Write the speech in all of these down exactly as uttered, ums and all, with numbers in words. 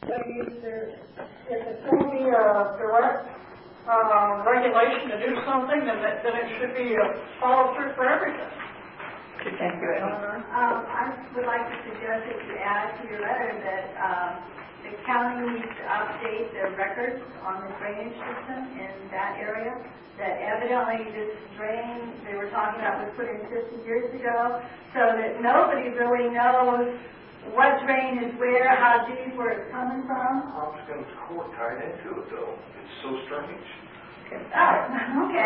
if it's going to be a direct uh, regulation to do something, then it, then it should be a follow through for everything. Thank you, Eleanor. Um, I would like to suggest that you add to your letter that um, the county needs to update their records on the drainage system in that area. That evidently this drain they were talking about was put in fifty years ago, so that nobody really knows what drain is where, how deep, where it's coming from. Hopkins Court tied into it, though. It's so strange. Oh, okay.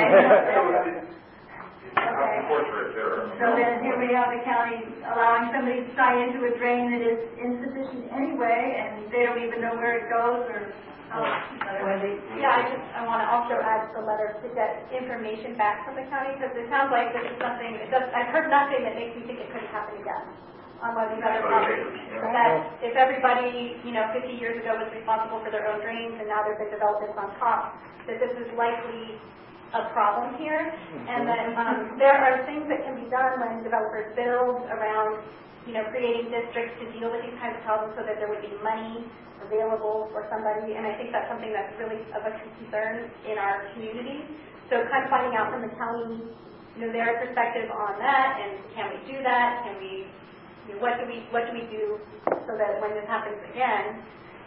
Okay. So then here we have the county allowing somebody to tie into a drain that is insufficient anyway, and they don't even know where it goes or. Oh, Wendy? Yeah, I just I want to also add to the letter to get information back from the county, because it sounds like this is something. It does, I've heard nothing that makes me think it couldn't happen again on one of these other properties. That if everybody, you know, fifty years ago was responsible for their own drains, and now there's been developments on top, that this is likely a problem here, and then um, there are things that can be done when developers build around, you know, creating districts to deal with these kinds of problems, so that there would be money available for somebody, and I think that's something that's really of a concern in our community. So kind of finding out from the county, you know, their perspective on that, and can we do that? Can we, you know, what do we what do we do so that when this happens again,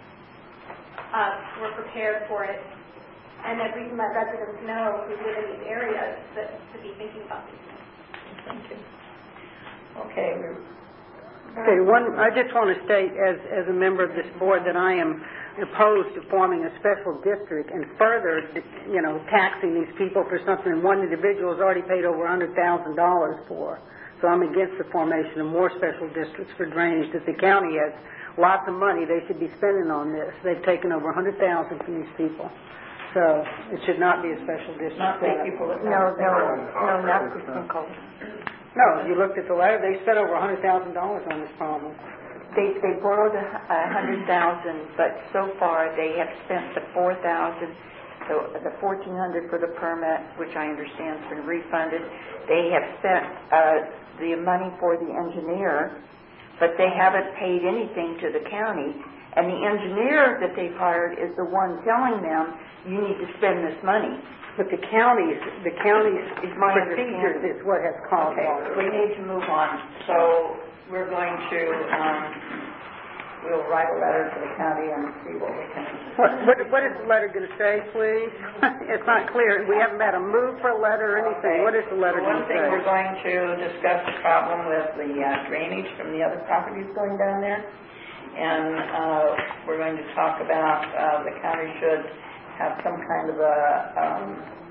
uh, we're prepared for it. And that we can let residents know who live in these areas that to be thinking about these things. Thank you. Okay. Okay, one, I just want to state as, as a member of this board that I am opposed to forming a special district and further, you know, taxing these people for something one individual has already paid over one hundred thousand dollars for. So I'm against the formation of more special districts for drainage. That the county has lots of money they should be spending on this. They've taken over one hundred thousand dollars from these people. So it should not be a special district. Not pay people that No, no, no, not Christine Cole. No, you looked at the letter. They spent over one hundred thousand dollars on this problem. They they borrowed a hundred thousand, but so far they have spent the four thousand, so the fourteen hundred for the permit, which I understand has been refunded. They have spent uh, the money for the engineer, but they haven't paid anything to the county. And the engineer that they've hired is the one telling them, you need to spend this money. But the county's, the county's is my procedures is what has caused Okay, all we need to move on. So we're going to, um, we'll write a letter to the county and see what we can. What, what, what is the letter going to say, please? It's not clear. We haven't had a move for a letter or anything. Okay. What is the letter One going to thing say? we're going to discuss the problem with the uh, drainage from the other properties going down there. And uh, we're going to talk about uh, the county should have some kind of a um,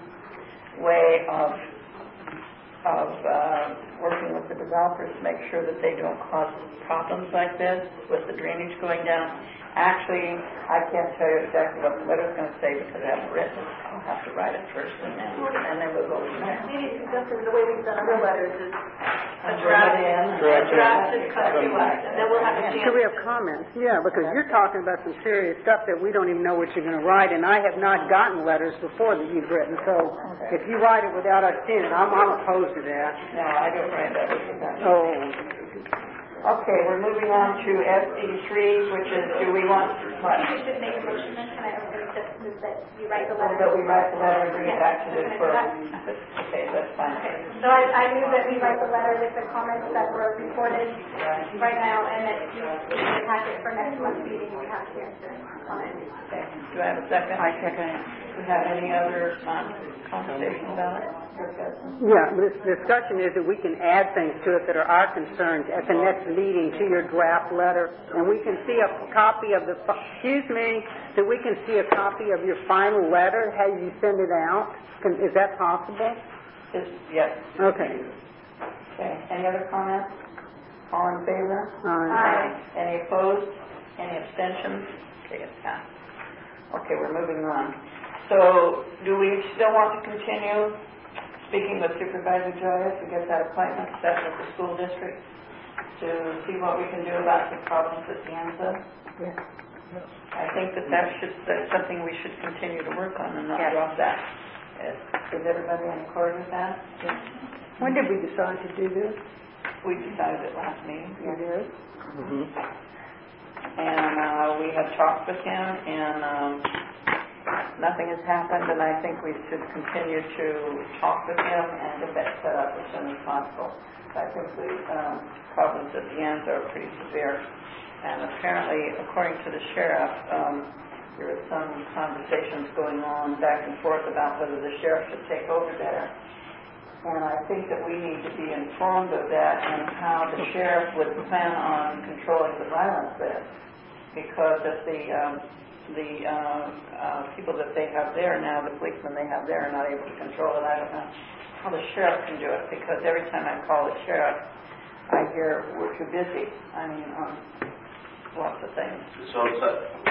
way of of uh, working with the developers to make sure that they don't cause problems like this with the drainage going down. Actually, I can't tell you exactly what the letter's going to say because I haven't written it. I'll have to write it first, and then and then we'll go from there. Maybe just the way we've done other letters is a Bring draft, it in. a draft is cut to us, and then we'll have a chance. Should we have comments? Yeah, because you're talking about some serious stuff that we don't even know what you're going to write, and I have not gotten letters before that you've written. So Okay. if you write it without us seeing it, I'm, I'm opposed to that. No, I don't write that. Oh. Okay, we're moving on to S D three, which is, do we want, what? We should make a motion then. Can I open just move that you write the letter? That we write the letter and bring it back to this Yes. for, okay, that's fine. Okay. So I, I move that we write the letter with the comments that were reported right now, and that you attach it for next month's meeting. We have to answer comments. Okay, do I have a second? I second it. Do we have any other um, conversation about it? Yeah, this discussion is that we can add things to it that are our concerns at the next meeting to your draft letter, and we can see a copy of the, excuse me, that we can see a copy of your final letter as you send it out. Can, is that possible? Is, yes. Okay. Okay, any other comments? All in favor? Aye. Aye. Any opposed? Any abstentions? Okay, it's passed. Okay, we're moving on. So, do we still want to continue speaking with Supervisor Joyce to get that appointment set with the school district to see what we can do about the problems at the end of? Yes. I think that that should, that's something we should continue to work on and not Yes. drop that. Is, is everybody in accord with that? Yes. When did we decide to do this? We decided it last meeting. You did? Mm-hmm. and, uh, we have talked with him, and, um, nothing has happened, and I think we should continue to talk with him and get that set up as soon as possible. I think the, um, problems at the end are pretty severe, and apparently, according to the sheriff, um, there were some conversations going on back and forth about whether the sheriff should take over there. And I think that we need to be informed of that and how the sheriff would plan on controlling the violence there. Because if the um, the uh, uh, people that they have there now, the policemen they have there, are not able to control it, I don't know how the sheriff can do it. Because every time I call the sheriff, I hear we're too busy. I mean, um, lots of things. So, so,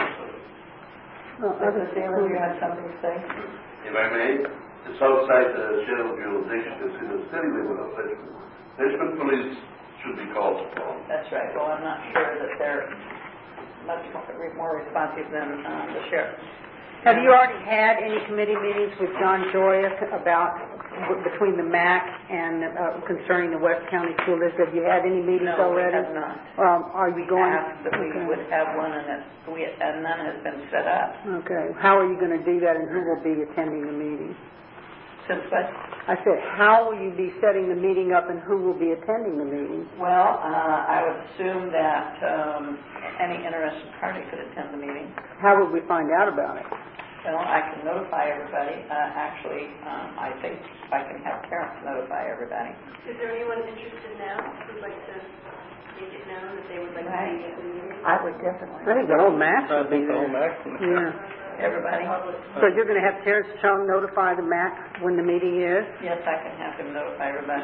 Mister Taylor, you had something to say? if I may, it's outside the general jurisdiction, it's in the city limit of Richmond. Richmond police should be called upon. That's right. Well, I'm not sure that they're much more responsive than uh, the sheriff. Have you already had any committee meetings with John Joya about, between the M A C and uh, concerning the West County School District? Have you had any meetings No, we already? have not. Um, are you going? Asked that we okay. would have one, and that we, and none has been set up. Okay. How are you going to do that, and who will be attending the meeting? Since what? I said, how will you be setting the meeting up, and who will be attending the meeting? Well, uh, I would assume that um, any interested party could attend the meeting. How would we find out about it? Well, I can notify everybody. Uh, actually, um, I think I can have parents notify everybody. Is there anyone interested now who'd like to make it known that they would like Right. to be at the meeting? I would definitely. I think the whole M A C should be there. Yeah. Everybody? So you're going to have Terrence Chung notify the M A C when the meeting is? Yes, I can have him notify everybody.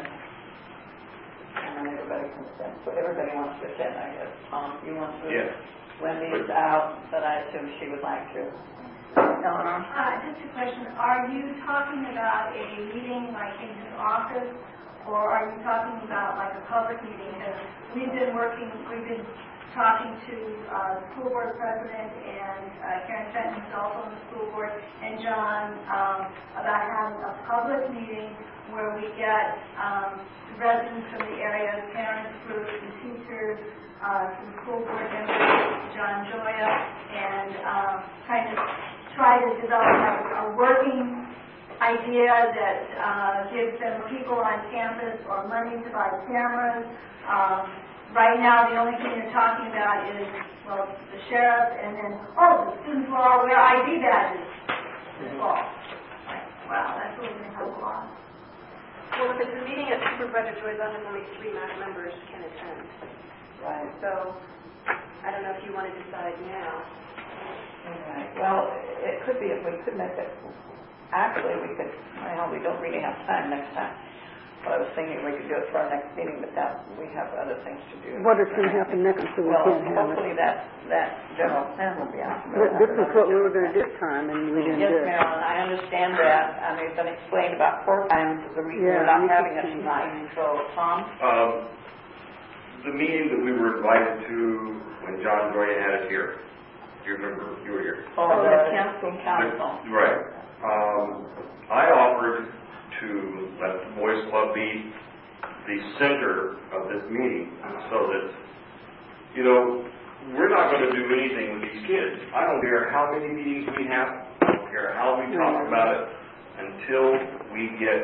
And then everybody can attend. So everybody wants to attend, I guess. Tom, you want to? Yes. Wendy's out, but I assume she would like to. Eleanor? Uh, just a question, are you talking about a meeting like in his office, or are you talking about like a public meeting? Because we've been working, we've been talking to uh, the school board president and uh, Karen Fenton, who's also on the school board, and John, um, about having a public meeting where we get um, residents from the area, parents, groups, and teachers, uh, some school board members, John Joya, and um, kind of try to develop a, a working idea that uh, gives them people on campus or money to buy cameras. Um, Right now, the only thing you're talking about is, well, the sheriff, and then, oh, the students will all wear I D badges this fall. Like, wow, that's really going to help a lot. Well, if it's a meeting at Supervisor Joy's office, only three M A C members can attend. Right. So, I don't know if you want to decide now. Right. Well, it could be if we could make it, actually, we could, well, we don't really have time next time. But I was thinking we could do it for our next meeting, but that, we have other things to do. What is going to happen next so we Well, can't have hopefully it? that, that general plan will be out. Th- This is what we were going to do this time, and we didn't Yes, do it. Marilyn, I understand that, and it's been explained about four times the reason Yeah, we're not we having it could- tonight. So, Tom? Um, the meeting that we were invited to when John Joya had us here, do you remember, you were here? Oh, the council, council. Right. Um, I offered to let the Boys Club be the center of this meeting so that, you know, we're not going to do anything with these kids. I don't care how many meetings we have, I don't care how we talk about it, until we get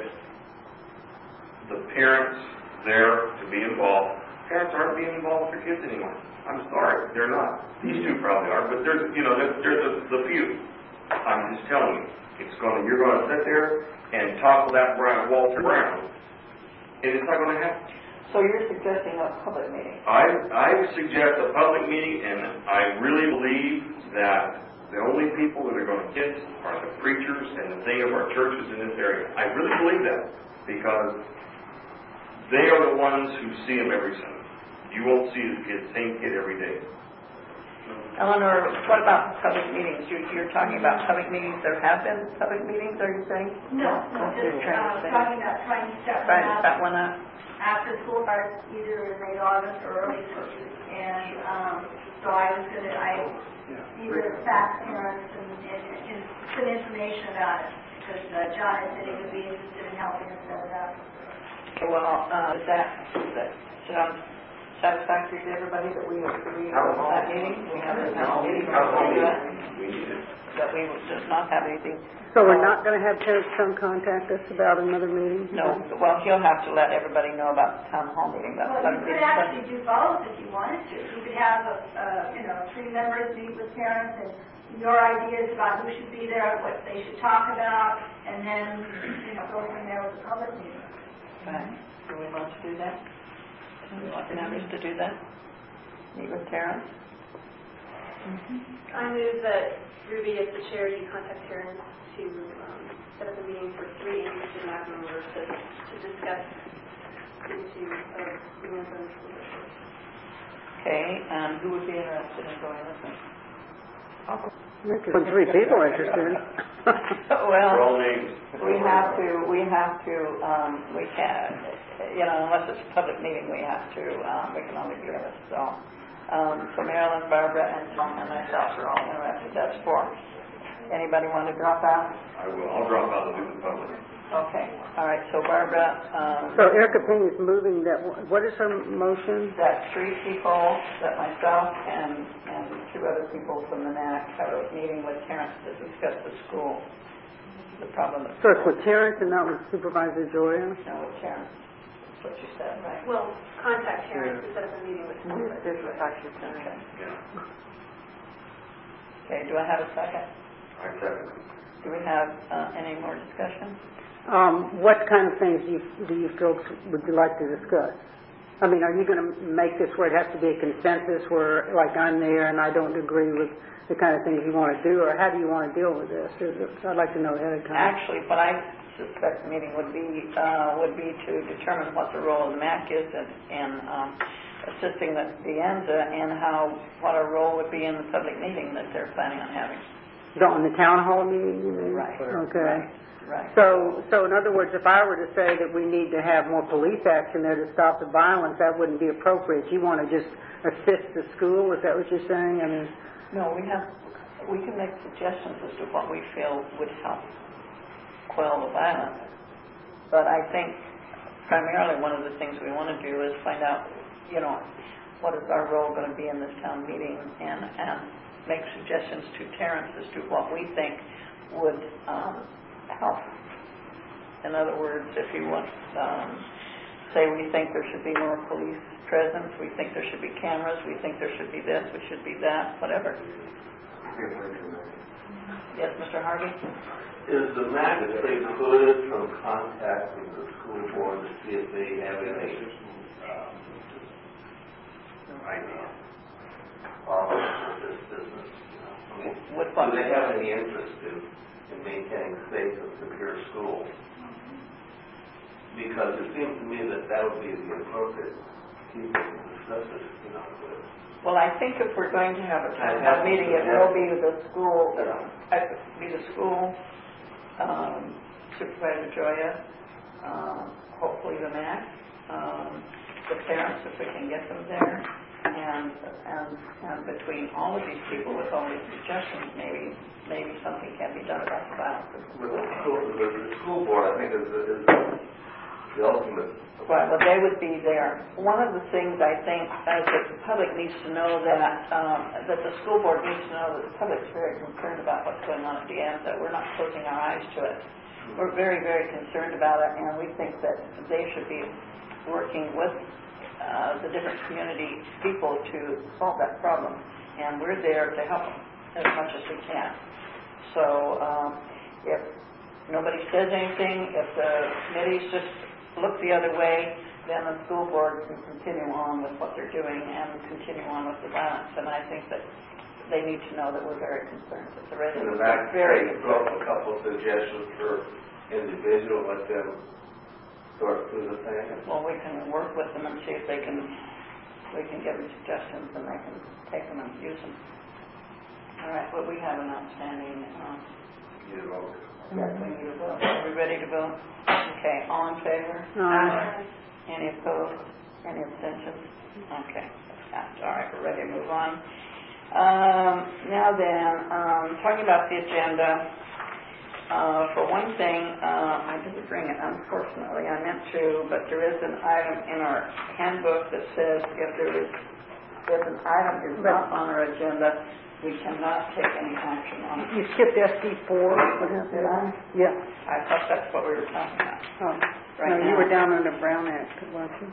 the parents there to be involved. Parents aren't being involved with their kids anymore. I'm sorry, they're not. These two probably are, but there's, you know, there's, there's a, the few. I'm just telling you, it's going to, you're going to sit there and topple that Brown, Walter Brown, and it's not going to happen. So you're suggesting a public meeting? I, I suggest a public meeting, and I really believe that the only people that are going to get are the preachers and the thing of our churches in this area. I really believe that, because they are the ones who see them every Sunday. You won't see the kid, same kid every day. Eleanor, what about public meetings? You, you're talking about public meetings. There have been public meetings, are you saying? No, no, just uh, talking about trying to set one Trying to set up one up? after school starts, either in late August or early September. And um, so I was going to, I either fax parents and, and, and some information about it, because uh, John had said he would be interested in helping us set it up. Well, uh, is that, is that John satisfactory to everybody that we agree on that meeting? We have a town meeting, that we does not have anything. So we're not going to have Terrence come contact us about another meeting? No, well, he'll have to let everybody know about the town hall meeting. That's Well, you could actually do both if you wanted to. You could have, a, uh, you know, three members meet with parents and your ideas about who should be there, what they should talk about, and then, you know, go from there with the public meeting. Okay. Do we want to do that? Do we want the members to do that? Meet with Terrence? I move that Ruby, as the chair, you contact Terrence to um, set up a meeting for three interested M A C members to, to discuss the issue of the Minnesota school district. Okay, and who would be interested in going with me? There's three people interested. Well, For all names. we have to, we have to, um, we can't, you know, unless it's a public meeting, we have to, um, we can only do this, so. Um, so Marilyn, Barbara, and Tom and myself are all interested, that's four. Anybody want to drop out? I will, I'll drop out and do the public. Okay, all right, so Barbara, um, So Erica Payne is moving that, what is her motion? that three people, that myself and, and two other people from the N A C have a meeting with Terrence to discuss the school, the problem. So it's with Terrence and not with Supervisor Joya? No, with Terrence. That's what you said, right? Well, contact Terrence to set up a meeting with him. This is what you said. Okay. Yeah. Okay, do I have a second? I second. Do we have uh, any more discussion? Um, what kind of things do you, do you folks would you like to discuss? I mean, are you going to make this where it has to be a consensus where, like, I'm there and I don't agree with the kind of things you want to do, or how do you want to deal with this? I'd like to know ahead of time. Actually, what I suspect the meeting would be uh, would be to determine what the role of the M A C is in, in um, assisting the, the A N Z A and how what our role would be in the public meeting that they're planning on having. On the town hall meeting, you mean? Right. Okay. Right. Right. So, so in other words, if I were to say that we need to have more police action there to stop the violence, that wouldn't be appropriate. You want to just assist the school? Is that what you're saying? I mean, no, we have we can make suggestions as to what we feel would help quell the violence. But I think primarily one of the things we want to do is find out, you know, what is our role going to be in this town meeting, and and make suggestions to Terrence as to what we think would um, help. In other words, if you want, um, say we think there should be more police presence, we think there should be cameras, we think there should be this, we should be that, whatever. Yes, Mister Harvey? Is the M A C precluded from contacting the school board to see if they have any um, idea of this business? I mean, With what? do they have any interest in, in maintaining safe and secure schools? Because it seems to me that that would be the appropriate people to discuss it, you know, with. Well, I think if we're going to have a town hall meeting, it will be the school, uh, be the school, um, Supervisor Joya, um, hopefully the M A C, um, the parents, if we can get them there, and, and, and between all of these people with all these suggestions, maybe, maybe something can be done about the violence. With the school, with the school board, I think is, is the ultimate. Right, well, they would be there. One of the things I think uh, that the public needs to know that um, that the school board needs to know that the public's very concerned about what's going on at the end, that we're not closing our eyes to it. We're very, very concerned about it, and we think that they should be working with uh, the different community people to solve that problem, and we're there to help them as much as we can. So um, if nobody says anything, if the committees just look the other way, then the school board can continue on with what they're doing and continue on with the violence. And I think that they need to know that we're very concerned. That the residents are very concerned. A couple of suggestions for individual, let them sort through the thing. Well, we can work with them and see if they can, we can give them suggestions and they can take them and use them. All right, well, we have an outstanding, um, You know. yes, we need a vote. Are we ready to vote? Okay, all in favor? Aye. Any opposed? Any abstentions? Okay, that's all right, we're ready to move on. Um, now then, um, talking about the agenda, Uh, for one thing, uh, I didn't bring it, unfortunately, I meant to, but there is an item in our handbook that says if there is, if an item is not on our agenda, we cannot take any action on it. You skipped S D four. Did I? Yeah. I thought that's what we were talking about. Oh. Right No, you now. were down on the Brown Act, weren't you?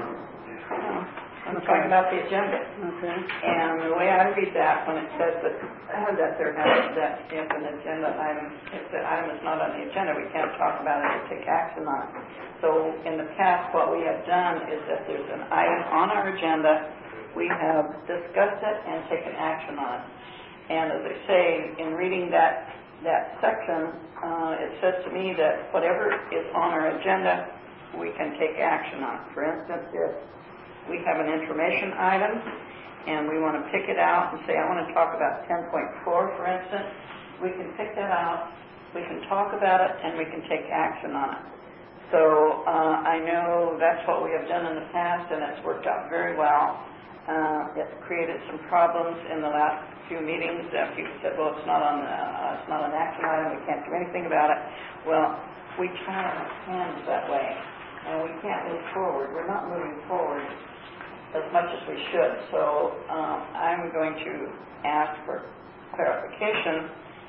No, I'm Okay. talking about the agenda. Okay. And the way I read that, when it says that, uh, that there has, that if an agenda item, if the item is not on the agenda, we can't talk about it or take action on it. So in the past, what we have done is that there's an item on our agenda, we have discussed it and taken action on it. And as I say, in reading that, that section, uh, it says to me that whatever is on our agenda, we can take action on. For instance, if we have an information item and we want to pick it out and say, I want to talk about ten point four, for instance, we can pick that out, we can talk about it, and we can take action on it. So uh, I know that's what we have done in the past, and it's worked out very well. Uh, it's created some problems in the last few meetings. Uh, people said, well, it's not on the, uh, it's not an action item, we can't do anything about it. Well, we tie our hands that way, and we can't move forward. We're not moving forward as much as we should. So um, I'm going to ask for clarification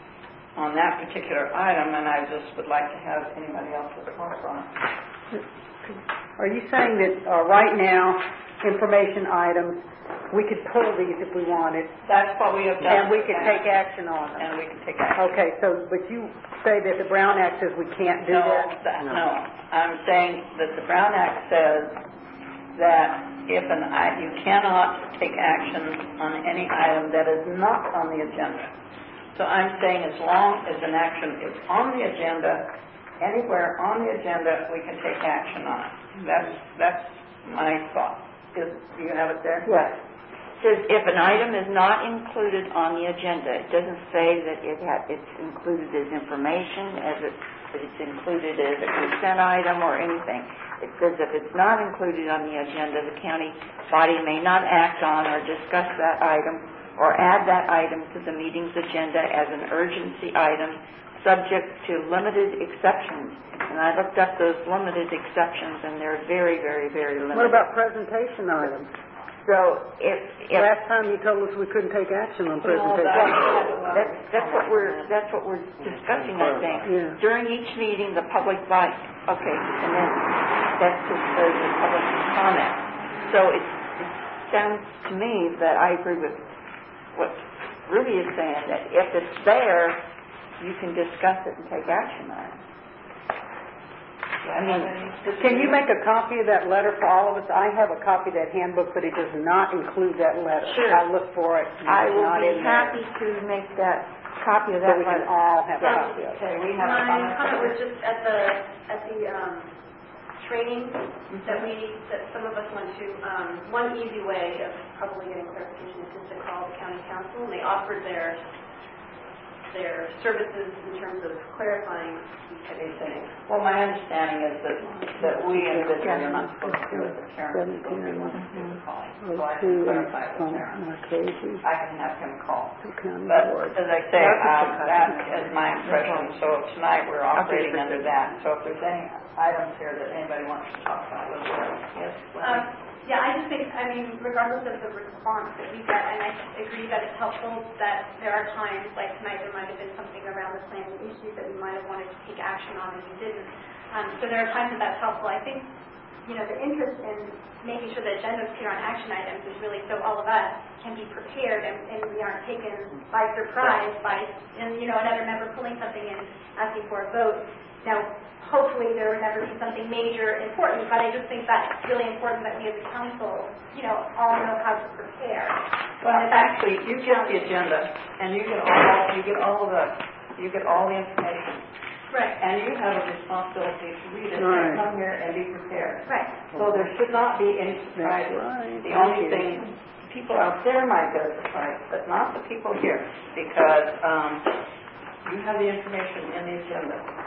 on that particular item, and I just would like to have anybody else's thoughts on it. Are you saying that uh, right now, information items, we could pull these if we wanted, That's what we have done. and we could take action on them? And we can take action. Okay, so, but you say that the Brown Act says we can't do No, that? that, no. I'm saying that the Brown Act says that if an i- you cannot take action on any item that is not on the agenda. So I'm saying as long as an action is on the agenda, anywhere on the agenda, we can take action on it. That's, that's my thought. Is, do you have it there? Yes. Says if an item is not included on the agenda, it doesn't say that it ha- it's included as information, as it, that it's included as a consent item or anything. It says if it's not included on the agenda, the county body may not act on or discuss that item or add that item to the meeting's agenda as an urgency item, subject to limited exceptions. And I looked up those limited exceptions, and they're very, very, very limited. What about presentation items? So if, if Last time you told us we couldn't take action on presentation. That's, that's what we're, that's what we're discussing, I think. Yeah. During each meeting, the public body, okay, and then that's just the, the public comment. So it, it sounds to me that I agree with what Ruby is saying, that if it's there, you can discuss it and take action on it. I mean, Can you make a copy of that letter for all of us? I have a copy of that handbook, but it does not include that letter. Sure. I'll look for it. and I it's will not be in there. happy to make that copy of So that we can letter. all have a Um, copy of it. Okay, we have a My comment. comment was just at the, at the, um, training that we, that some of us went to, um, one easy way of probably getting clarification is just to call the county council, and they offered their, their services in terms of clarifying these types of things. Well, my understanding is that, that we individually are not supposed to do it, the chairman is supposed to do it, Seventeen. calling. Oh, So I two, can and clarify with from Sharon. Marquesi I can have him call. to county But board. as I say, um, that is my impression, so tonight we're operating under that. So if there's any items here that anybody wants to talk about, we'll do it. Yes, Um, Wendy? yeah, I just think, I mean, regardless of the response that we get, and I agree that it's helpful that there are times, like tonight, there might have been something around the planning issues that we might have wanted to take action on and we didn't. Um, so there are times that that's helpful. I think, you know, the interest in making sure the agenda is clear on action items is really so all of us can be prepared and, and we aren't taken by surprise by, and, you know, another member pulling something and asking for a vote. Now, hopefully there would never be something major important, but I just think that it's really important that we as a council, you know, all know how to prepare. Well, actually, you get the agenda, and you get all, you get all the, you get all the information. Right. And you have a responsibility to read it, Right. and come here and be prepared. Right. So there should not be any That's surprises. right. The only thing, people out there might get a surprise, but not the people here, because um, you have the information in the agenda.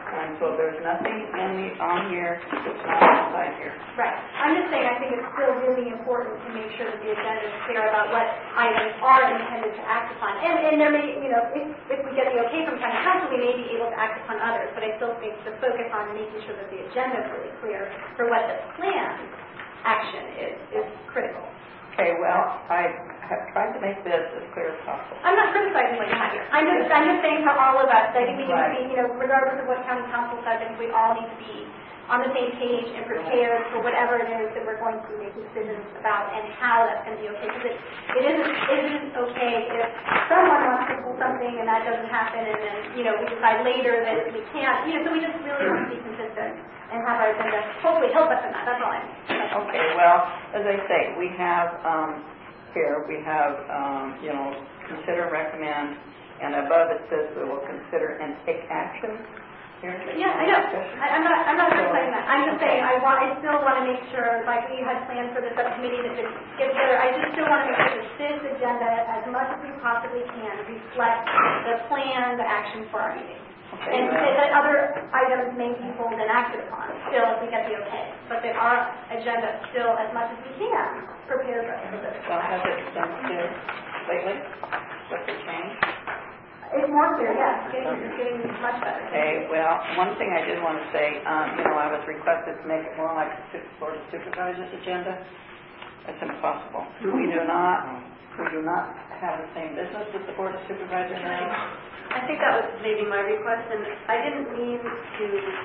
And so there's nothing in the, on here that's not inside here. Right. I'm just saying, I think it's still really important to make sure that the agenda is clear about what items are intended to act upon. And, and there may, you know, if, if we get the okay from county council, we may be able to act upon others, but I still think the focus on making sure that the agenda is really clear for what the planned action is, is critical. Okay, well, I have tried to make this as clear as possible. I'm not criticizing what you have here. I'm just, I'm just saying for all of us, I think we need to be, you know, regardless of what county council says, I think we all need to be on the same page and prepared for whatever it is that we're going to be making decisions about and how that's going to be okay. Because it, it isn't, it isn't okay if someone wants to do something and that doesn't happen and then, you know, we decide later that we can't. You know, so we just really want to be consistent and have our agenda hopefully help us in that. That's all I'm saying. Okay, well, as I say, we have, um, here, we have, um, you know, consider, recommend, and above it says we will consider and take action. Here. Yeah, I know. I, I'm not, I'm not criticizing that. I'm just saying I want, I still want to make sure, like we had planned for the subcommittee to just get together, I just still want to make sure that this agenda, as much as we possibly can, reflects the planned action for our meeting. Okay, And well, that other items may be pulled and acted upon, still, if we get the okay. But that our agenda still, as much as we can, prepares us for this. well, has it been clear lately? What's the change? It's more clear, yes. It's getting, it's getting much better. Okay, well, one thing I did want to say, um, you know, I was requested to make it more like the Board of Supervisors agenda. That's impossible. We do not, we do not have the same business with the Board of Supervisors now. I think that was maybe my request, and I didn't mean to,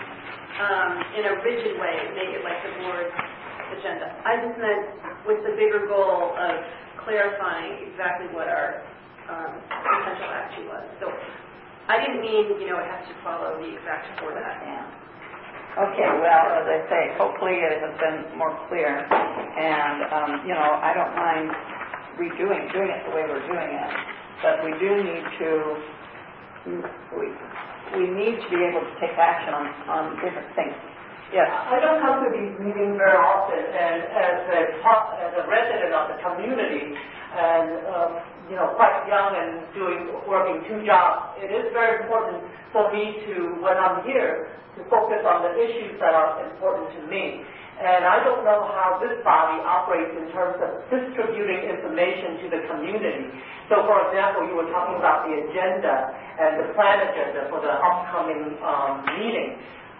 um, in a rigid way, make it like the board's agenda. I just meant with the bigger goal of clarifying exactly what our um, potential action was. So I didn't mean, you know, it has to follow the exact format. Yeah. Okay, well, as I say, hopefully it has been more clear, and, um, you know, I don't mind redoing, doing it the way we're doing it, but we do need to, we, we need to be able to take action on, on different things. Yes. I don't come to these meetings very often, and as a, as a resident of the community, and, um, you know, quite young and doing, working two jobs, it is very important for me to, when I'm here, to focus on the issues that are important to me. And I don't know how this body operates in terms of distributing information to the community. So, for example, you were talking about the agenda and the plan agenda for the upcoming um, meeting.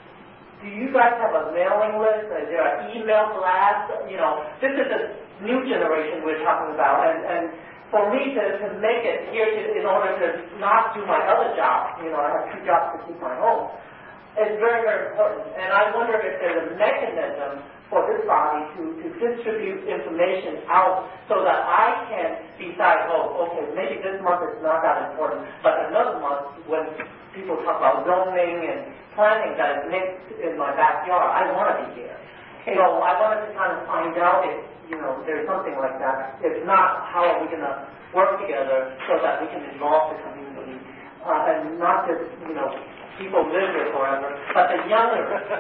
Do you guys have a mailing list? Is there an email blast? You know, this is a new generation we're talking about, and, and for me to, to make it here to, in order to not do my other job, you know, I have two jobs to keep my home, it's very, very important. And I wonder if there's a mechanism for this body to, to distribute information out so that I can decide, oh, okay, maybe this month is not that important, but another month when people talk about zoning and planning that is next in my backyard, I want to be here. So I wanted to kind of find out if, you know, there's something like that. If not, how are we going to work together so that we can involve the community uh, and not just, you know, people live here forever, but the younger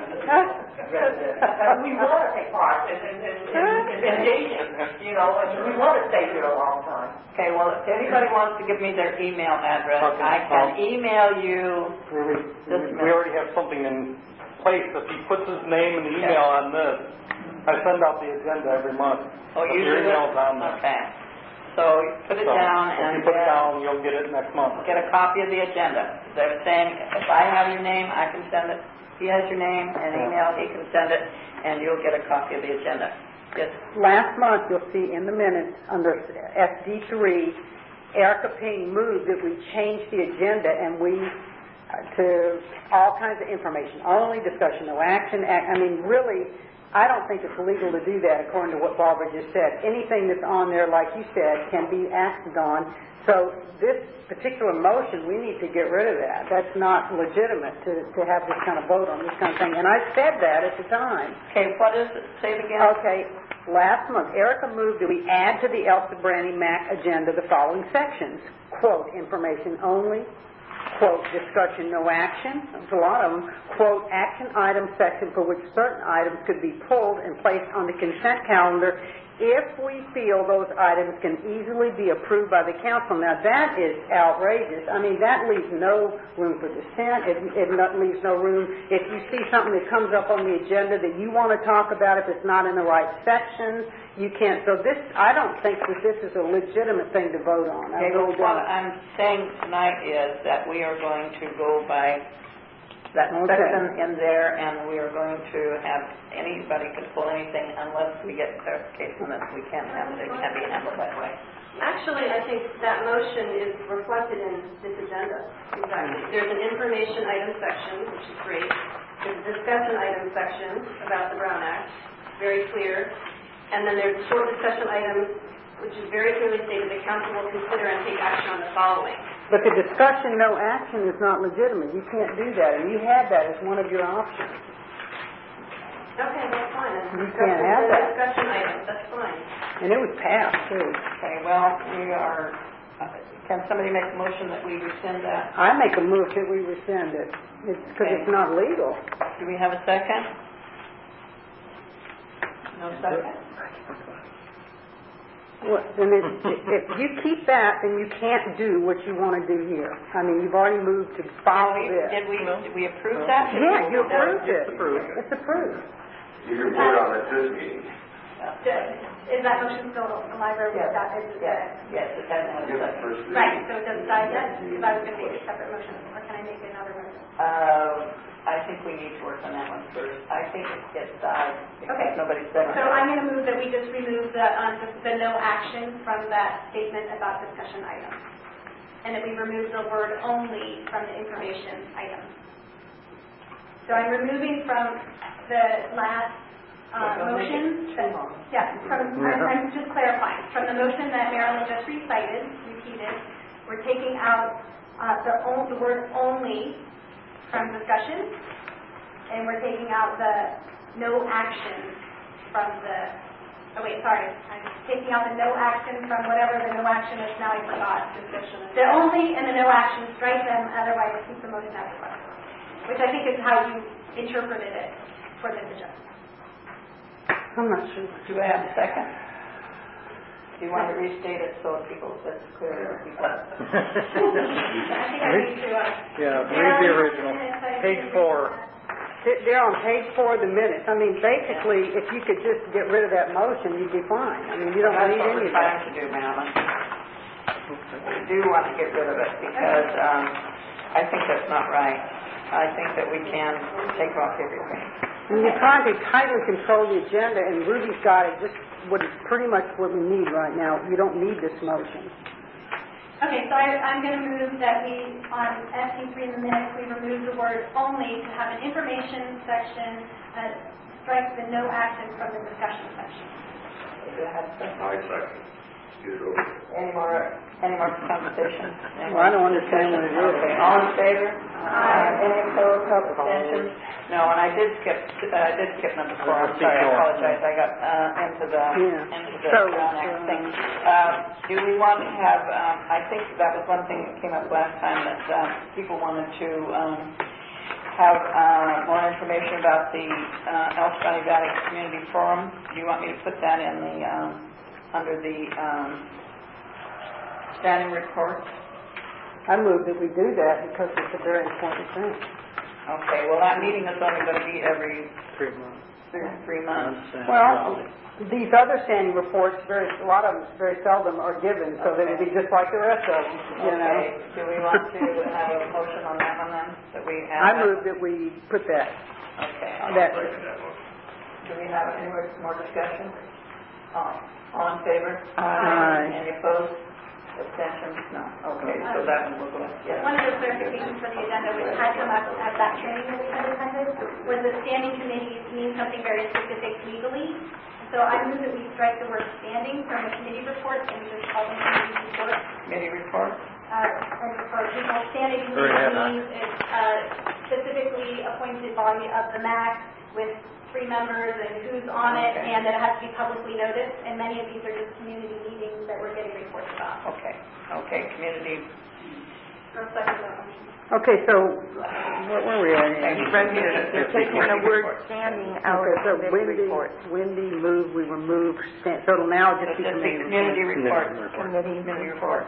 residents. And we want to take part in, in, in, in, in engaging, you know, and we want to stay here a long time. Okay, well, if anybody wants to give me their email address, Okay, I can um, email you. We, we, we already have something in place. If he puts his name and email on this, I send out the agenda every month. Oh, you Your do it? email's on there. Okay. So you put it So, down if and you put it then down, you'll get it next month. get a copy of the agenda. As I was saying, if I have your name, I can send it. If he has your name and email, he can send it, and you'll get a copy of the agenda. Yes. Last month, you'll see in the minutes under S D three, Erica Ping moved that we change the agenda and we uh, to all kinds of information, only discussion, no action. Act, I mean, really, I don't think it's legal to do that according to what Barbara just said. Anything that's on there, like you said, can be acted on. So this particular motion, we need to get rid of that. That's not legitimate to, to have this kind of vote on this kind of thing. And I said that at the time. Okay, what is it? Say it again. Okay, last month, Erica moved that we add to the Elsa Brandy Mac agenda the following sections. Quote, information only. Quote, discussion, no action. There's a lot of them. Quote, action item section for which certain items could be pulled and placed on the consent calendar if we feel those items can easily be approved by the council. Now, that is outrageous. I mean, that leaves no room for dissent. It, it not, leaves no room. If you see something that comes up on the agenda that you want to talk about, if it's not in the right section, you can't. So this, I don't think that this is a legitimate thing to vote on. I Okay, really well, what don't. I'm saying tonight is that we are going to go by that Okay. section in there, and we are going to have, anybody can pull anything unless we get clarification that we can't have it, it can't be handled that way. Actually, I think that motion is reflected in this agenda. Exactly. There's an information item section, which is great. There's a discussion item section about the Brown Act, very clear. And then there's short discussion items, which is very clearly stated the council will consider and take action on the following. But the discussion, no action is not legitimate. You can't do that, and you had that as one of your options. Okay, that's fine. That's You can't have that. discussion item, that's fine. And it was passed, too. Okay, well, we are, uh, can somebody make a motion that we rescind that? I make a move that we rescind it. It's because Okay. it's not legal. Do we have a second? No second? Well, then it, if you keep that, then you can't do what you want to do here. I mean, you've already moved to follow Did we, this. did we, did we approve that? Yeah, you approved it. It's approved. You can vote on it this meeting. Is that motion still alive, or was Yes. that, is it? Yes, yes, it has no Give it second. first reading. Right, so it doesn't die yet, because I was going to make a separate motion, or can I make another motion? Uh, I think we need to work on that one first. I think it gets died because Okay. nobody's seconded. So I'm going to move that we just remove the, um, just the no action from that statement about discussion items. And that we remove the word only from the information items. So I'm removing from the last, uh, motion, that- yeah, from, I'm, I'm just clarifying, from the motion that Marilyn just recited, repeated, we're taking out, uh, the on, the word only from discussion, and we're taking out the no action from the, oh wait, sorry, I'm taking out the no action from whatever the no action is, now I forgot. The only and the no action, strike them, otherwise keep the motion as it was, which I think is how you interpreted it for this agenda. I'm not sure. Do I have a second? Do you want to restate it so people, that's clear? I think I need to, uh. Yeah, read the original. Page four. They're they're on page four of the minutes. I mean, basically, if you could just get rid of that motion, you'd be fine. I mean, you don't That's need what any we're of that. trying to do, Marilyn. We do want to get rid of it because, um, I think that's not right. I think that we can take off everything. And you're trying to tightly control the agenda, and Ruby's got it just what is pretty much what we need right now. You don't need this motion. Okay, so I, I'm going to move that we, on S C three in the minutes, we remove the word only to have an information section, uh, strike the no action from the discussion section. Do I have a second? I second. Get it over. Any more, any more conversation? Any Well, I more don't understand what it is. Okay, all in favor? Aye. Any opposed, abstentions? No, and I did skip, uh, I did skip number four, I'm sorry, I apologize, I got, uh, into the, Yeah. into the So, Brown Act uh, thing. Uh, do we want to have, um, I think that was one thing that came up last time, that, uh, people wanted to, um, have, uh, more information about the, uh, Elk Valley Valley Community Forum. Do you want me to put that in the, um, under the, um, standing report? I move that we do that because it's a very important thing. Okay, well, that meeting is only going to be every Three months. three months. Well, these other standing reports, very, a lot of them very seldom are given, so they would be just like the rest of them, you know. Okay, do we want to have a motion on that one then, that we have? I that? move that we put that, Okay, I'll that, second that motion. do we have any more more discussion? All, all in favor? Aye. Any opposed? Abstentions? No. Okay, so that one will go, yes. One of the clarifications for the agenda, which had come up at that training that we had attended, was that standing committees mean something very specific legally. So I move that we strike the word standing from the committee reports and just call them committee reports. Committee report? Uh, and for people, standing Already had committee means it's uh, specifically appointed body of the M A C with three members and who's on it, Okay. and that it has to be publicly noticed. And many of these are just community meetings that we're getting reports about. Okay, okay, community, Or second that motion. okay, so What were we at? Thank you, right here. They're taking the word standing out Okay, so of the Wendy, report. Wendy moved, we removed, stand- so it'll now just It's be just the community. community report. Community Community report.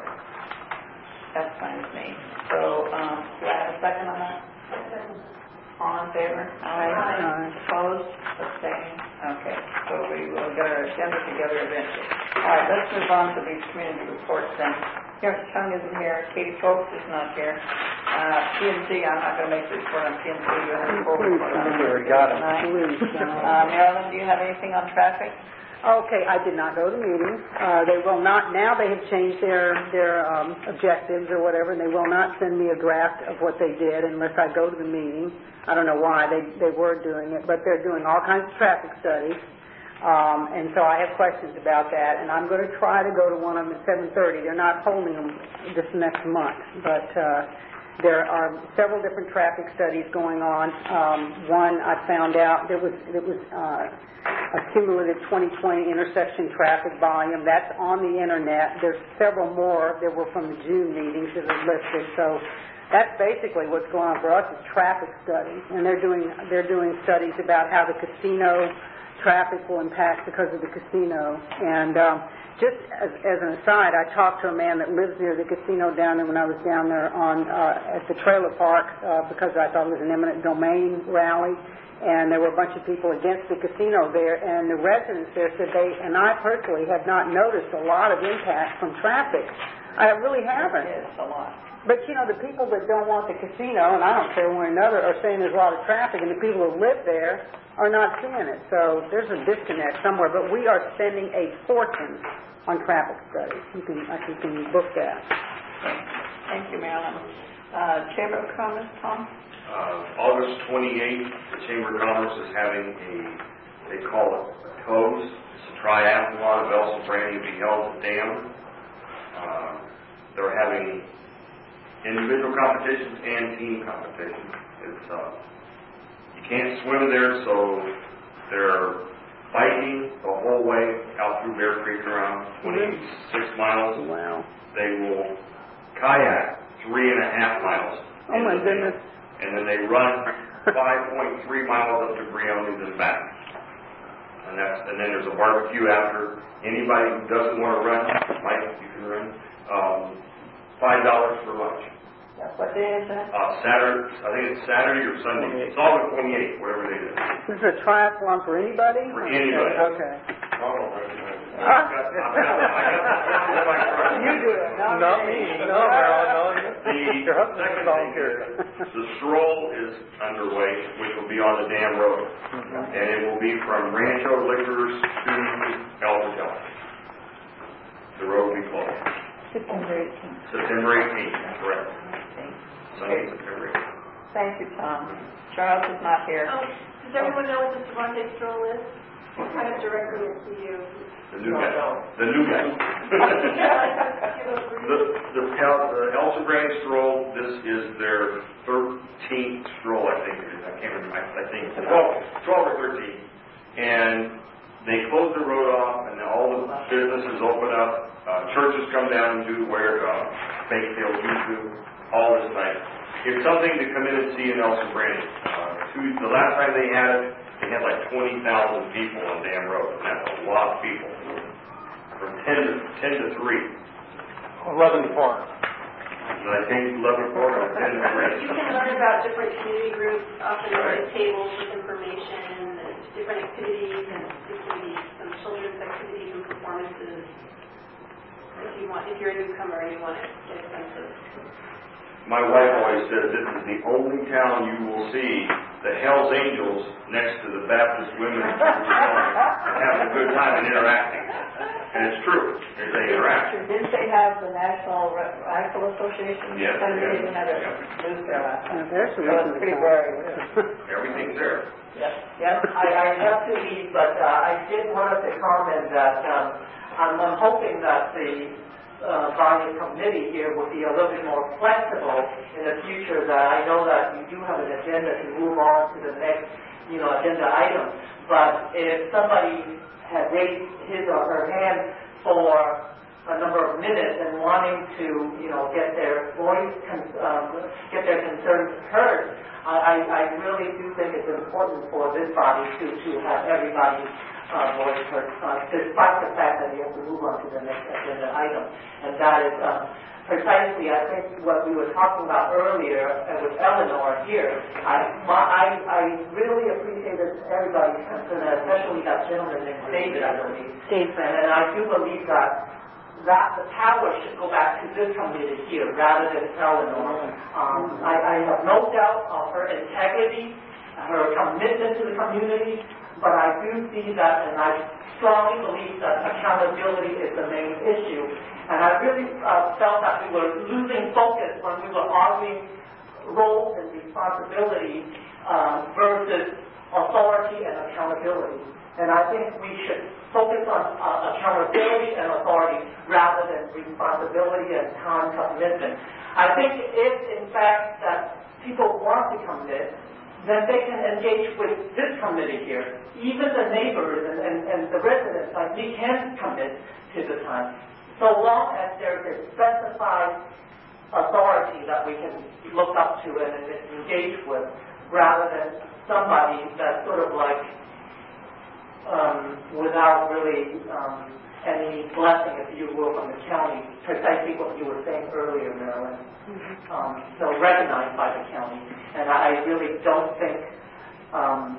That's fine with me. So, um, do I have a second on that? All in favor? Aye. Aye. Opposed? Abstained? Okay, so we will get our agenda together eventually. All right, let's move on to these community reports then. Here, Chung isn't here, Katie Folks is not here. Uh, P and C, I'm not gonna make the report on P and C, you have a full report on We already got it. tonight. Please, Uh, Marilyn, do you have anything on traffic? Okay, I did not go to the meeting. Uh, they will not, now they have changed their, their, um, objectives or whatever, and they will not send me a draft of what they did unless I go to the meeting. I don't know why, they, they were doing it, but they're doing all kinds of traffic studies. Um, and so I have questions about that, and I'm gonna try to go to one of them at seven thirty. They're not holding them this next month, but, uh, there are several different traffic studies going on. Um, one I found out, there was, it was, uh, a cumulative twenty twenty intersection traffic volume. That's on the internet. There's several more that were from the June meetings that are listed. So that's basically what's going on for us is traffic studies. And they're doing, they're doing studies about how the casino traffic will impact because of the casino. And um, just as, as an aside, I talked to a man that lives near the casino down there when I was down there on uh, at the trailer park uh, because I thought it was an eminent domain rally. And there were a bunch of people against the casino there, and the residents there said they, and I personally have not noticed a lot of impact from traffic. I really haven't. Yes, a lot. But, you know, the people that don't want the casino, and I don't care one another, are saying there's a lot of traffic, and the people who live there are not seeing it. So there's a disconnect somewhere, but we are spending a fortune on traffic studies. You can, I think you can book that. Thank you, Marilyn. Uh, Chamber of Commerce, Tom? Uh, August twenty-eighth, the Chamber of Commerce is having a, they call it TOES, it's a triathlon of Elsa Brandy to be held at Dam. Uh, they're having individual competitions and team competitions. It's, uh, you can't swim there, so they're biking the whole way out through Bear Creek around twenty-six miles. Wow. They will kayak three and a half miles. Oh, my goodness. And then they run five point three miles up to Briones and back. And that's, and then there's a barbecue after. Anybody who doesn't want to run, Mike, you can run, um, five dollars for lunch. Yes, what day is that? Uh, Saturday, I think it's Saturday or Sunday. It's all the twenty-eighth, whatever they do. This is a triathlon for anybody? For anybody. Okay. Oh, I got, I got, I got You do it, not, Not me. No, Marilyn, no. The Your husband second is thing volunteer. is, the stroll is underway, which will be on the Dam Road. And it will be from Rancho Liquors to Albertel. The road will be closed. September eighteenth. September eighteenth, correct. Sunday, September eighteenth. Thank you, Tom. Charles is not here. Oh, does everyone know what the Savante stroll is? Kind of directly to you. The new guy. The new guy. The, the, El- the Elsa Brandy stroll, this is their thirteenth stroll, I think it is. I can't remember, I I think it's twelve, twelve or thirteen. And they close the road off and all the businesses open up. Uh, churches come down and do where, uh, bake sales used to, all this night. It's something to come in and see in Elsa Brandy. Uh, two, the last time they had it, they had like twenty thousand people on Dam Road, and that's a lot of people. From ten to, ten to three. Eleven to four. And I think eleven to four or ten to three. You can learn about different community groups, often like tables with information, and different activities, and activities, some children's activities and performances. If you want, if you're a newcomer and you want to get a sense of. My wife always says this is the only town you will see the Hells Angels next to the Baptist Women's Church and having a good time and interacting. And it's true, they interact. Didn't they have the National Rifle Association? Yes, They yes, even had a yes. booth there last time. Now, there's some So it's pretty blurry. Everything's there. Yes, yes, I, I have to leave, but uh, I did want to comment that um, I'm, I'm hoping that the uh, body committee here will be a little bit more flexible in the future, that I know that you do have an agenda to move on to the next, you know, agenda item, but if somebody had raised his or her hand for a number of minutes and wanting to, you know, get their voice, con- um, get their concerns heard, I, I I really do think it's important for this body to, to have everybody's uh, voice heard, uh, despite the fact that we have to move on to the next agenda item. And that is um, precisely, I think, what we were talking about earlier uh, with Eleanor here. I, my, I, I really appreciated everybody's concern, especially that gentleman named David, I believe. David. And I do believe that that the power should go back to this committee here rather than Eleanor. Um, I, I have no doubt of her integrity, her commitment to the community, but I do see that, and I strongly believe that accountability is the main issue. And I really uh, felt that we were losing focus when we were arguing roles and responsibility um, versus authority and accountability. And I think we should focus on uh, accountability and authority rather than responsibility and time commitment. I think if, in fact, that people want to commit, then they can engage with this committee here. Even the neighbors and, and, and the residents, like me, can commit to the time, so long as there's a specified authority that we can look up to and, and engage with, rather than somebody that's sort of like Um, without really um, any blessing, if you will, from the county, precisely what you were saying earlier, Marilyn. Mm-hmm. Um, so recognized by the county. And I really don't think um,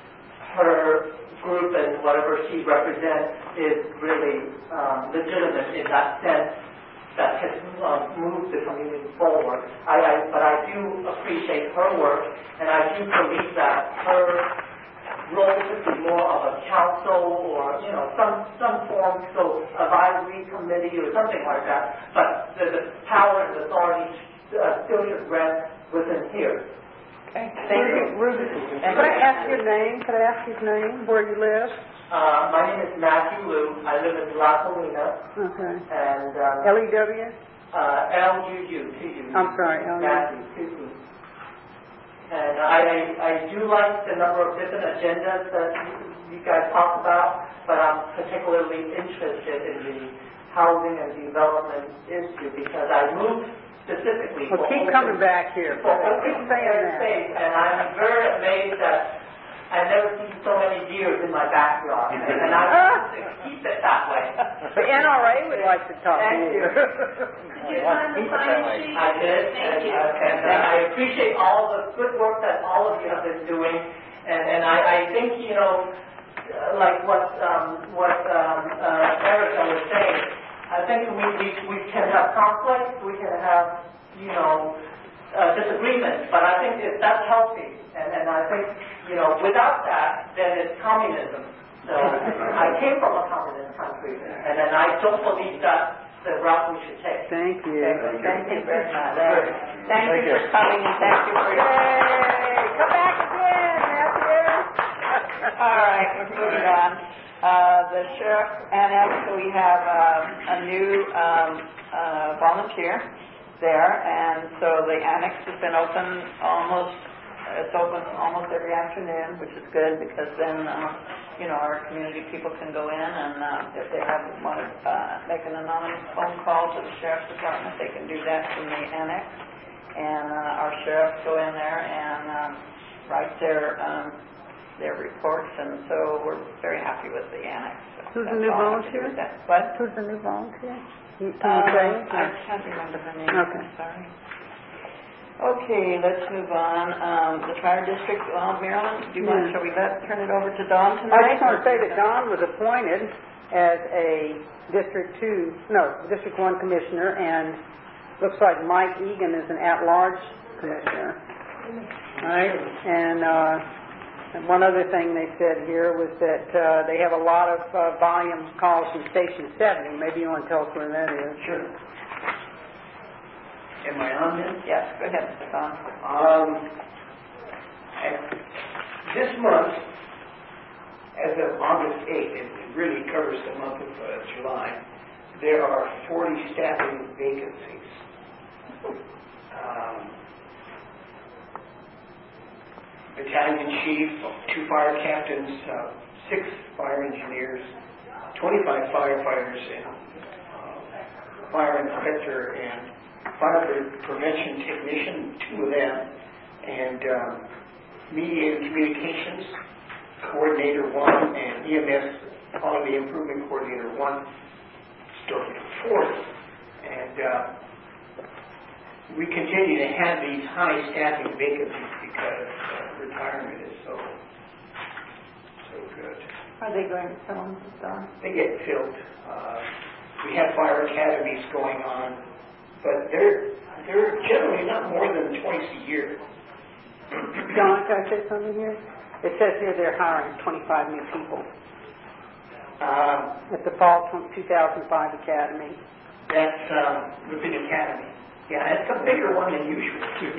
her group and whatever she represents is really um, legitimate in that sense that can uh, move the community forward. I, I, but I do appreciate her work, and I do believe that her role should be more of a council or, you know, some some form, so advisory committee or something like that. But the, the power and authority uh, still should rest within here. Okay, thank you. Ruben, could I ask your name? Could I ask his name, where you live? Uh, my name is Matthew Liu. I live in La Colina. Okay. And um, L E W? Uh, L U U, T U. I'm sorry, L U U. Matthew, T U. And I, I, I do like the number of different agendas that you, you guys talk about, but I'm particularly interested in the housing and development issue because I moved specifically well, for keep open, coming back here. for Keep open saying air that. space, and I'm very amazed that I've never seen so many deers in my backyard, and, and I want to keep it that way. The N R A would like to talk Thank to you. you. Did you sign the sign sheet? I did. Thank and, you. uh, and uh, I appreciate all the good work that all of you have been doing. And, and I, I think, you know, uh, like what um, what um, uh, Erica was saying, I think we, we, we can have conflict, we can have, you know, uh, disagreements, but I think if that's healthy. And, and I think, you know, without that, then it's communism. So I came from a communist country, and then I don't believe that's the route we should take. Thank you. Thank you. Thank you very much. Good. Thank you for coming and thank you for your... Yay! Come back again, Matthew. All right, we're moving on. Uh, the sheriff annex, we have uh, a new um, uh, volunteer there, and so the annex has been open almost, it's open almost every afternoon, which is good because then, uh, you know, our community people can go in and uh, if they have want to uh, make an anonymous phone call to the sheriff's department, they can do that from the annex. And uh, our sheriffs go in there and um, write their um, their reports, and so we're very happy with the annex. So Who's the that's new all I have to do volunteer? with that. What? Who's the new volunteer? You, can Um, you say? I can't remember her name. Okay. I'm sorry. Okay, let's move on. Um, the fire district, well, Marilyn, do you want, Yeah. shall we let, turn it over to Dawn I tonight? just want to say that Don was appointed as a District Two, no, District One Commissioner, and looks like Mike Egan is an at-large Commissioner. Right? And, uh, and one other thing they said here was that, uh, they have a lot of, uh, volume calls from Station seventy. Maybe you want to tell us where that is. Sure. Am I on this? Yes, go ahead, Don. Um, and this month, as of August eighth, it it really covers the month of uh, July, there are forty staffing vacancies. Um, battalion chief, two fire captains, uh, six fire engineers, twenty-five firefighters, and uh, fire inspector and fire prevention technician, two of them, and um, media and communications coordinator one, and E M S quality improvement coordinator one, still fourth. And uh, we continue to have these high staffing vacancies because uh, retirement is so so good. Are they going to fill them, Don? They get filled. Uh, we have fire academies going on, but they're they're generally not more than twice a year. John, can I say something here? It says here they're hiring twenty-five new people Uh, at the fall two thousand five academy. that's uh, Ripon Academy. Yeah, it's a bigger one than usual too.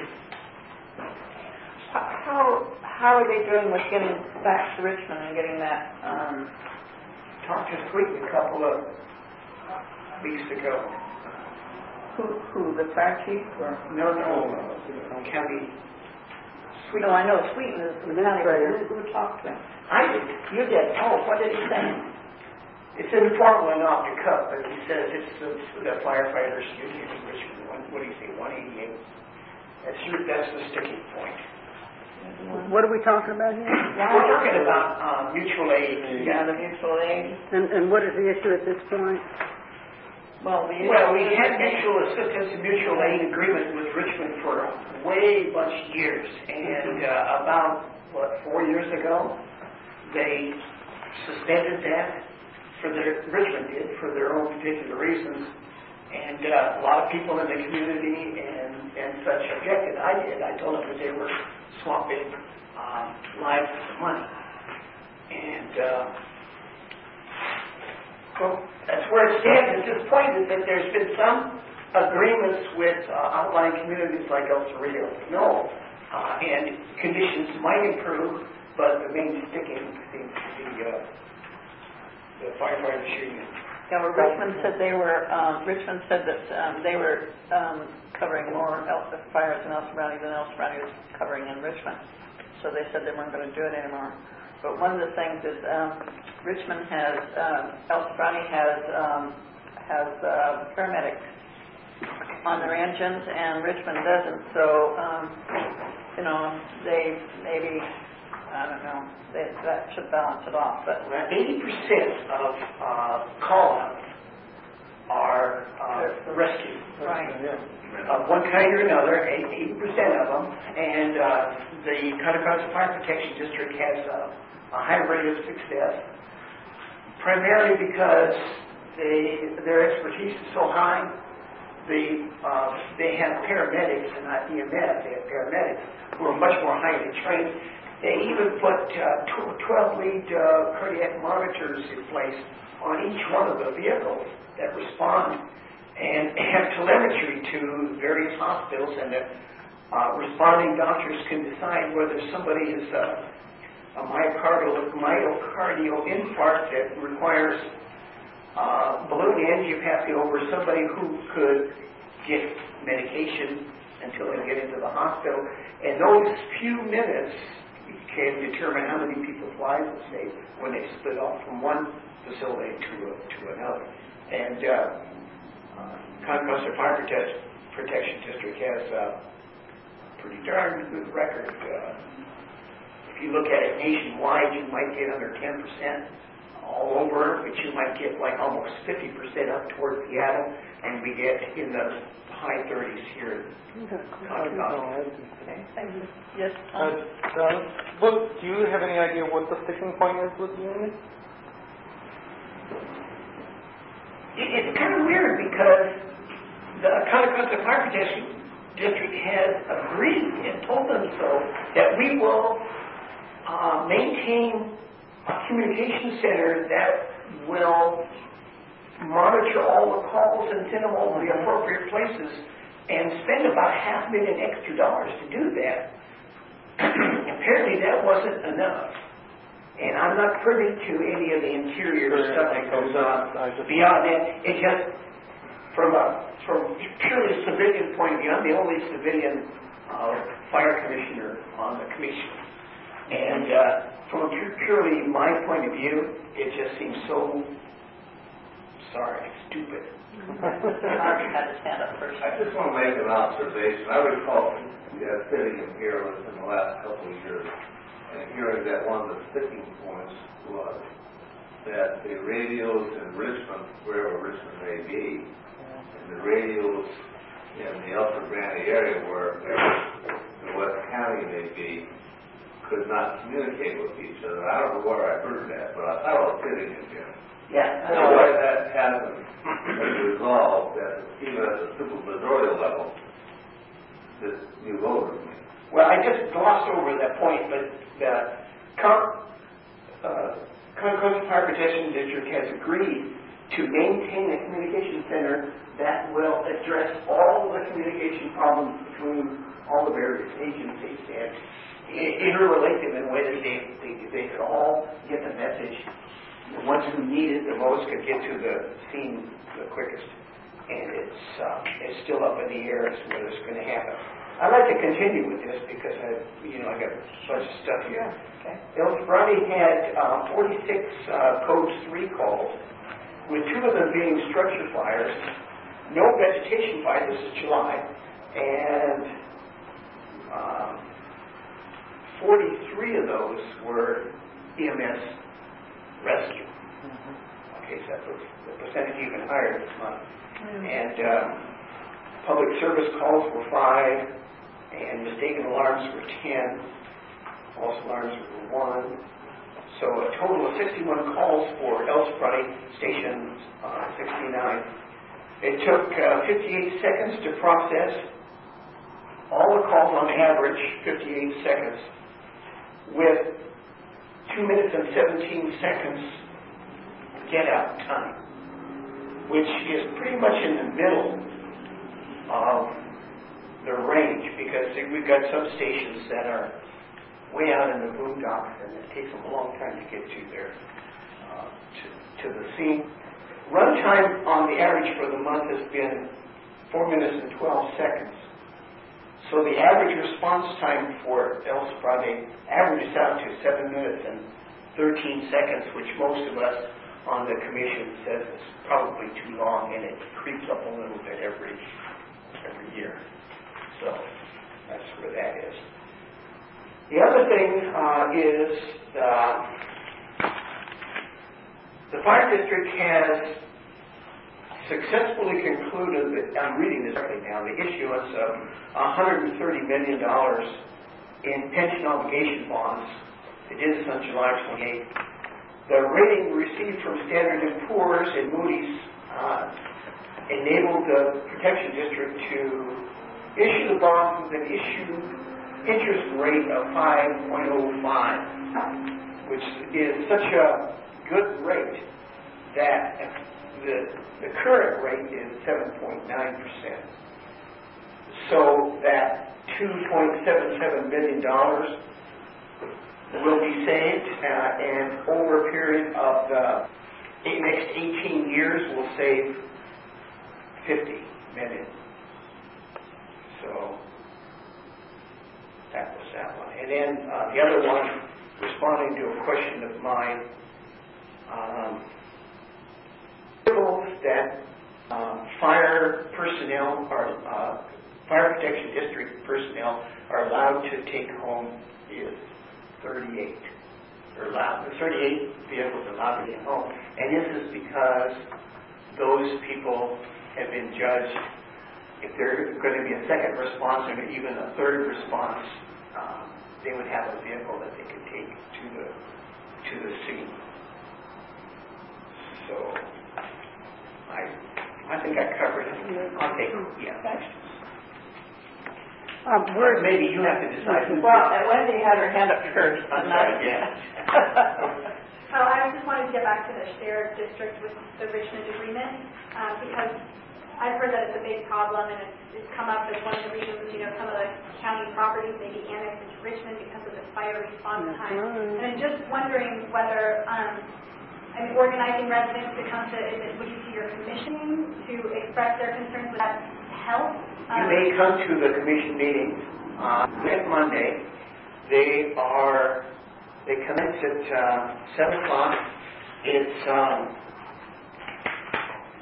How, how are they doing with getting back to Richmond and getting that, um, Talked to Sweet a couple of weeks ago. who, who, the fire chief or? No, no, uh, county. No, I know Sweeten is the county, but who, who talked to him? I did. You did? Oh, what did he say? It's informal and off the cuff, but he says it's the, the firefighters union in Richmond. One, what do you say, one eighty-eight? That's that's the sticking point. What are we talking about here? We're talking about uh, mutual aid. Yeah, the mutual aid. And, and what is the issue at this point? Well, the Well, we had mutual assistance and mutual aid agreement with Richmond for way bunch of years, and uh, about what four years ago, they suspended that for their Richmond did for their own particular reasons, and uh, a lot of people in the community and and such objected. I did. I told them that they were swapping um, lives for money, and. Uh, Well, that's where it stands at this point, is that there's been some agreements with uh, outlying communities like El Cerrito. No, uh, and conditions might improve, but the main sticking seems to be uh, the firefighters union. Yeah, well, Richmond said they were, um, Richmond said that um, they were um, covering more El- fires in El Cerrito than El Cerrito was covering in Richmond. So they said they weren't going to do it anymore. But one of the things is um, Richmond has, um, El Cerrito has, um, has uh, paramedics on their engines, and Richmond doesn't. So, um, you know, they maybe, I don't know, they, that should balance it off. But eighty percent of uh, call-outs are uh, rescue. Right. Of one kind or another, eighty percent of them, and uh, the Contra Costa Fire Protection District has uh, a high rate of success, primarily because they, their expertise is so high. They, uh, they have paramedics and not E M S, they have paramedics who are much more highly trained. They even put uh, twelve lead uh, cardiac monitors in place on each one of the vehicles that respond and have telemetry to various hospitals, and the uh, responding doctors can decide whether somebody is uh, a myocardial, myocardial infarct that requires uh, balloon angiopathy over somebody who could get medication until they get into the hospital. And those few minutes can determine how many people's lives will save when they split off from one facility to a, to another. And uh, uh, Contra Costa Fire Prote- Protection District has uh, a pretty darn good record. Uh, if you look at it nationwide, you might get under ten percent all over, but you might get like almost fifty percent up towards Seattle, and we get in the high thirties here in Contra Costa. yes, Uh, John, what, do you have any idea what the sticking point is with the union? It, it's kind of weird because the Contra Costa Fire Protection District has agreed and told them so that we will uh, maintain a communication center that will monitor all the calls and send them all to the appropriate places, and spend about half a million extra dollars to do that. Apparently that wasn't enough. And I'm not privy to any of the interior Sure, stuff that yeah, goes on I just- beyond that. It just, from a from purely civilian point of view, I'm the only civilian uh, fire commissioner on the commission. And uh, from a pu- purely my point of view, it just seems so sorry, stupid. Margaret had his hand up first. I just want to make an observation. I recall uh, sitting in here in the last couple of years and hearing that one of the sticking points was that the radios in Richmond, wherever Richmond may be, and the radios in the Upper Granite area where the West County may be, could not communicate with each other. I don't know where I heard that, but I thought I was sitting in here. Yeah. I know why that hasn't been resolved, that even at the supervisorial level, this new voter. Well, I just glossed over that point, but the Con- uh, Concord Fire Protection District has agreed to maintain a communication center that will address all the communication problems between all the various agencies and i- interrelate them in a way that they, they, they could all get the message. The ones who need it the most could get to the scene the quickest. And it's, uh, it's still up in the air as to whether it's going to happen. I'd like to continue with this because I, you know, I got a bunch of stuff here. Okay. El Sprati had uh, forty-six uh, Codes three calls, with two of them being structure fires, no vegetation fire. This is July, and um, forty-three of those were E M S rescue. Mm-hmm. Okay, so that was the percentage even higher this month. Mm-hmm. And um, public service calls were five, and mistaken alarms were ten. False alarms were one. So a total of sixty-one calls for El Sprati Station uh, sixty-nine. It took uh, fifty-eight seconds to process all the calls on average, fifty-eight seconds, with two minutes and seventeen seconds get out time, which is pretty much in the middle of the range, because we've got substations that are way out in the boondocks, and it takes them a long time to get to their uh, to, to the scene. Runtime on the average for the month has been four minutes and twelve seconds. So the average response time for El Sprati averages out to seven minutes and thirteen seconds, which most of us on the commission says is probably too long, and it creeps up a little bit every every year. So that's where that is. The other thing uh, is uh, the fire district has successfully concluded that, I'm reading this right now, the issuance of one hundred thirty million dollars in pension obligation bonds. They did this on July twenty-eighth. The rating received from Standard and Poor's and Moody's uh, enabled the Protection District to issue the bonds with an issued interest rate of five point oh five, which is such a good rate that the, the current rate is seven point nine percent. So that two point seven seven billion dollars will be saved, uh, and over a period of the next eighteen years will save fifty million. So that was that one. And then uh, the other one, responding to a question of mine, um, that um, fire personnel are, uh, fire protection district personnel are allowed to take home is thirty-eight. They're allowed, the thirty-eight vehicles are allowed to get home. And this is because those people have been judged, if they're going to be a second response or even a third response, um, they would have a vehicle that they could take to the to the scene. So I I think I covered it. I'll take yeah, thanks. Um, Or maybe you have to decide. Well, and Wendy had her hand up first. I'm sorry, yeah. Oh, I just wanted to get back to the shared district with the Richmond agreement, uh, because I've heard that it's a big problem, and it's, it's come up as one of the reasons, you know, some of the county properties may be annexed into Richmond because of the fire response time. And I'm just wondering whether, um, I mean, organizing residents to come to, is it, would you see your commission to express their concerns, would that help? You may come to the commission meeting uh, next Monday. They are, they commence at uh, seven o'clock. It's um,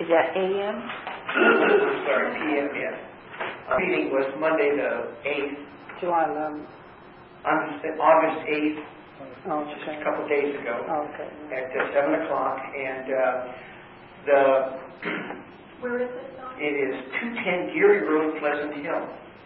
Is that A M? I'm sorry, P M, yes. Our meeting was Monday the eighth, July eleventh. on August eighth, Oh, just okay. a couple days ago, Oh, okay. at uh, seven o'clock, and uh, the, Where is this on? it is two ten Geary Road, Pleasant Hill.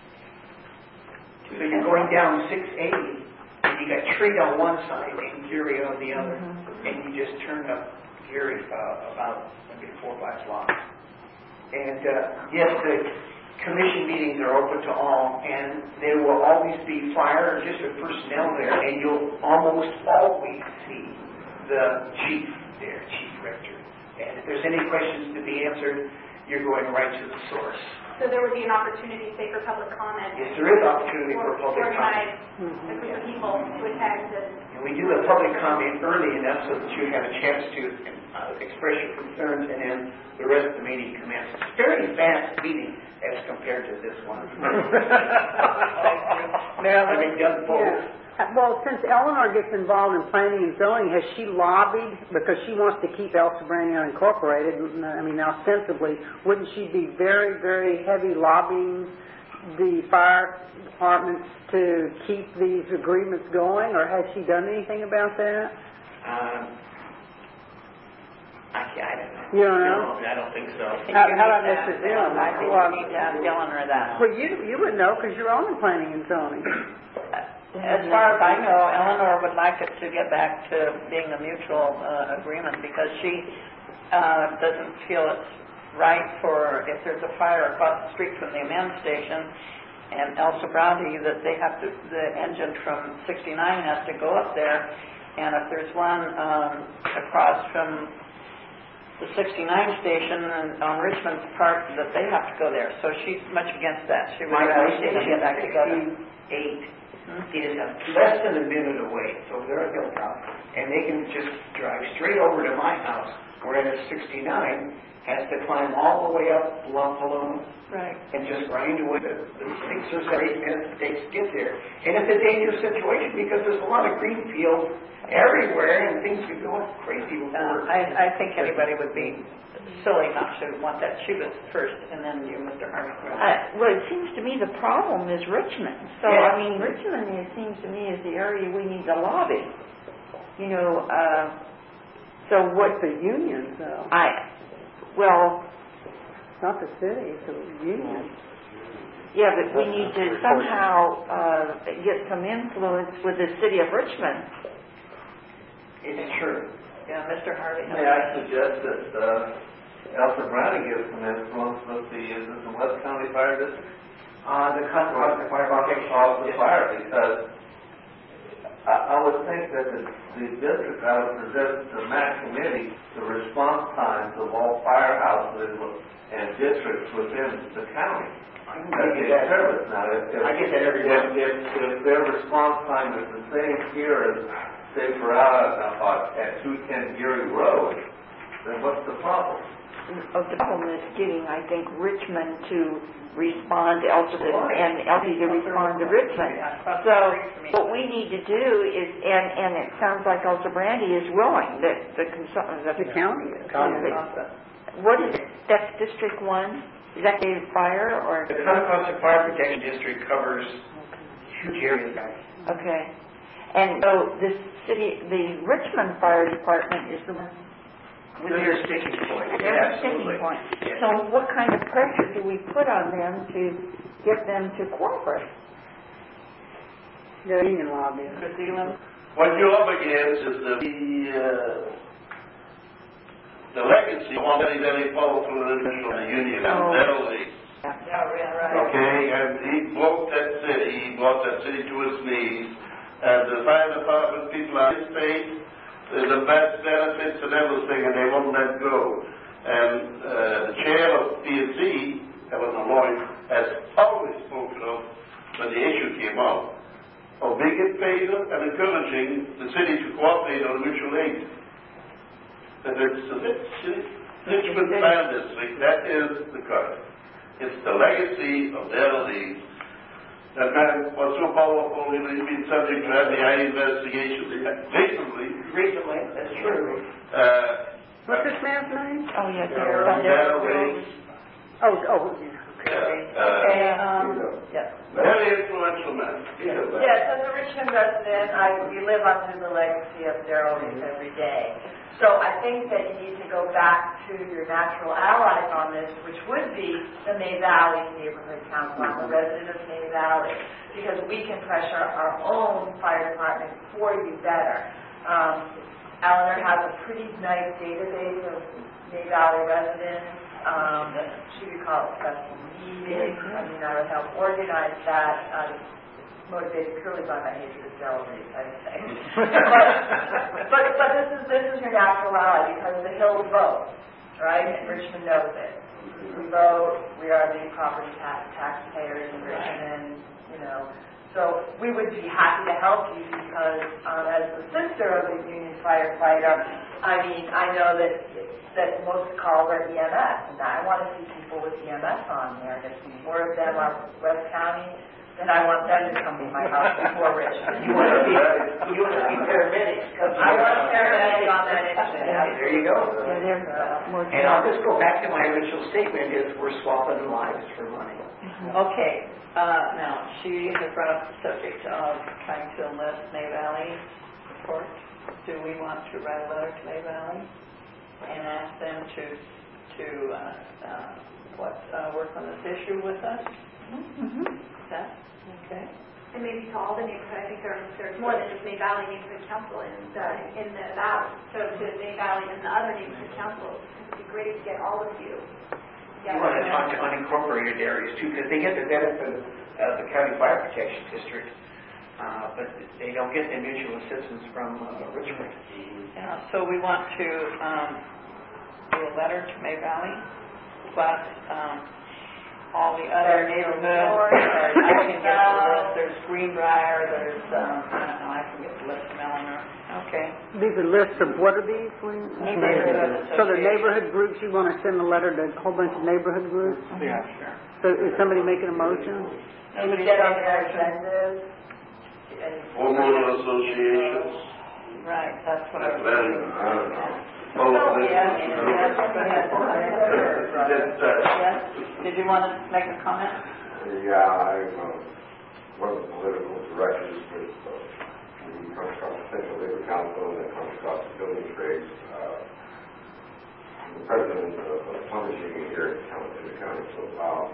So you're going down six eighty, and you got Treat on one side and Geary on the other, Mm-hmm. and you just turn up Geary uh, about maybe four or five blocks. And uh, yes, the commission meetings are open to all, and there will always be fire or district personnel there, and you'll almost always see the chief there, chief rector. And if there's any questions to be answered, you're going right to the source. So there would be an opportunity, say, for public comment. Yes, there is opportunity for public comment. Organize a group of people to attend and. And we do the public comment early enough so that you have a chance to uh, express your concerns, and then the rest of the meeting commences. It's a very fast meeting as compared to this one. Having done both. Yeah. Uh, Well, since Eleanor gets involved in planning and zoning, has she lobbied, because she wants to keep El Sobrano Incorporated, I mean, now sensibly, wouldn't she be very, very heavy lobbying the fire departments to keep these agreements going, or has she done anything about that? Um, I, I don't know. You don't know? No, I don't think so. How, how about Mister Dillon? I think Well, we need to have Dylan or that. well, you, you would know, because you're on the planning and zoning. As far as I know, Eleanor would like it to get back to being a mutual uh, agreement, because she uh, doesn't feel it's right for, if there's a fire across the street from the amend station and El Sobrante, that they have to, the engine from sixty-nine has to go up there, and if there's one um, across from the sixty-nine station and on Richmond's Park, that they have to go there. So she's much against that. She would My rather see them station get back together. sixty-eight. It is less than a minute away, so they're a hilltop, and they can just drive straight over to my house, whereas sixty-nine has to climb all the way up Lumpalone Right. and just grind away the, the six or seven eight minutes it takes to get there. And it's a dangerous situation because there's a lot of green field everywhere, and things could go crazy Uh, before. I, I think anybody would be silly not to want that. She was first, and then you, Mister Harvey. Uh, well, it seems to me the problem is Richmond. So, Yeah. I mean, Richmond, it seems to me, is the area we need to lobby. You know, uh, so what, The unions, though. I, well, It's not the city, it's the union. yeah, but we need to somehow uh, get some influence with the city of Richmond. It's true. Yeah, Mister Harvey. May I suggest that uh, El Sobrante gives some influence with the, is this the West County Fire District? Uh, the Concord Fire Protection Of the fire, because I, I would think that the, the district ought to present to the M A C committee the response times of all firehouses and districts within the county. I can That give you is that. service now. If, if, I get that every if, month. if, if their response time is the same here as, say, for out uh, at two ten Geary Road, then what's the problem? Oh, the problem is getting, I think, Richmond to respond to Elgin and Elgin to respond to Richmond. So what we need to do is, and, and it sounds like El Sobrante is willing, that the consultant, The county is. what is it? That's District One? Is that the fire or? The Concord Fire Protection District covers huge areas. Okay. And so this city, the Richmond Fire Department is the one with They're their a sticking point. They're the Absolutely. sticking point. Yes. So what kind of pressure do we put on them to get them to cooperate? The union lobby. What you're up against is the, uh, the legacy of one very, very powerful individual in the union, and Oh. Delaware. Yeah, yeah, right. Okay, and he broke that city, he brought that city to its knees, and the fire department people are his faith, uh, the best benefits and everything, and they won't let go. And uh, the chair of P and Z, Eleanor Lloyd, has always spoken of, when the issue came up, of being in favor and encouraging the city to cooperate on mutual aid. And it's the Richmond Fire District, that is the current. It's the legacy of their lead. That man was so powerful, he was been subject to F B I investigations recently. Recently, that's true. Uh, What's this man's name? Oh, yeah, Darrell Darrell. Waits. Oh, oh, yeah. Yeah, Okay, uh, um, yes. very influential man. Yes, as a Richmond resident, I, we live under the legacy of Darrell Reese every day. So I think that you need to go back to your natural allies on this, which would be the May Valley Neighborhood Council. I'm a resident of May Valley, because we can pressure our own fire department for you better. Um, Eleanor has a pretty nice database of May Valley residents. Um, she could call it special meetings. I mean, I would help organize that. Uh, motivated purely by my hatred of Darrell Reese, I would say. but, but but this is this is your natural ally, because the Hills vote, right? And Richmond knows it. We vote. We are the property tax taxpayers in Richmond. You know, so we would be happy to help you, because um, as the sister of a union firefighter, I mean, I know that that most calls are E M S, and I want to see people with E M S on there. And if more of them are West County, then I want them to come to my house before Richmond. You want to be, you want to be paramedics. I want a paramedic on that issue. There you go. Yeah, there's more. And I'll just go back to my original statement, is we're swapping lives for money. Okay, uh, now, she has brought up the subject of trying to enlist May Valley support. Do we want to write a letter to May Valley and ask them to, to, uh, uh, what, uh, work on this issue with us? Mm-hmm. That, okay. And maybe to all the neighborhood, I think there, there's more than just May Valley Neighborhood Council in the, in the valley. So to May Valley and the other neighborhood councils, it would be great to get all of you. You want to talk to unincorporated areas too, because they get the benefit of the county fire protection district, uh, but they don't get the mutual assistance from uh, Richmond. Yeah, so we want to, um, do a letter to May Valley, plus, um, all the other neighborhoods. uh, I can get the list. There's Greenbrier, there's, um, I don't know, I can get the list from Eleanor. Okay. These are lists of, what are these? Lynn? Neighborhood So the association. neighborhood groups, you want to send a letter to a whole bunch of neighborhood groups? Yeah. Sure. So is somebody making a motion? Nobody Get on said their motion. agendas. Homeowner associations. Right, that's what I That's was very, thinking. I don't know. Oh, Oh, yeah, yeah, go ahead. Just, uh, Yes, did you want to make a comment? Yeah, I'm uh, one of the political directors with uh, the Contra Central Labor Council and the Contra Costa Building Trades. Uh, I'm the president of the plumbers union here in the county. So um,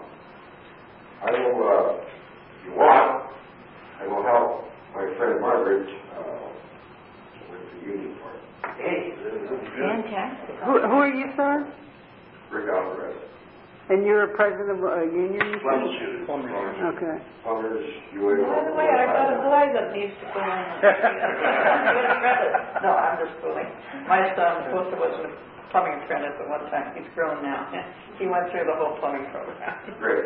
I will, uh, if you want, I will help my friend Margaret uh, with the union part. Hey, Fantastic. Who, who are you, sir? Rick Alvarez. And you're a president of a union? Plumbers union. Okay. Plumbers, U A O. By the way, I got a boy that needs to go in. No, I'm just fooling. My son supposed to was a plumbing apprentice at one time. He's grown now. He went through the whole plumbing program. Great.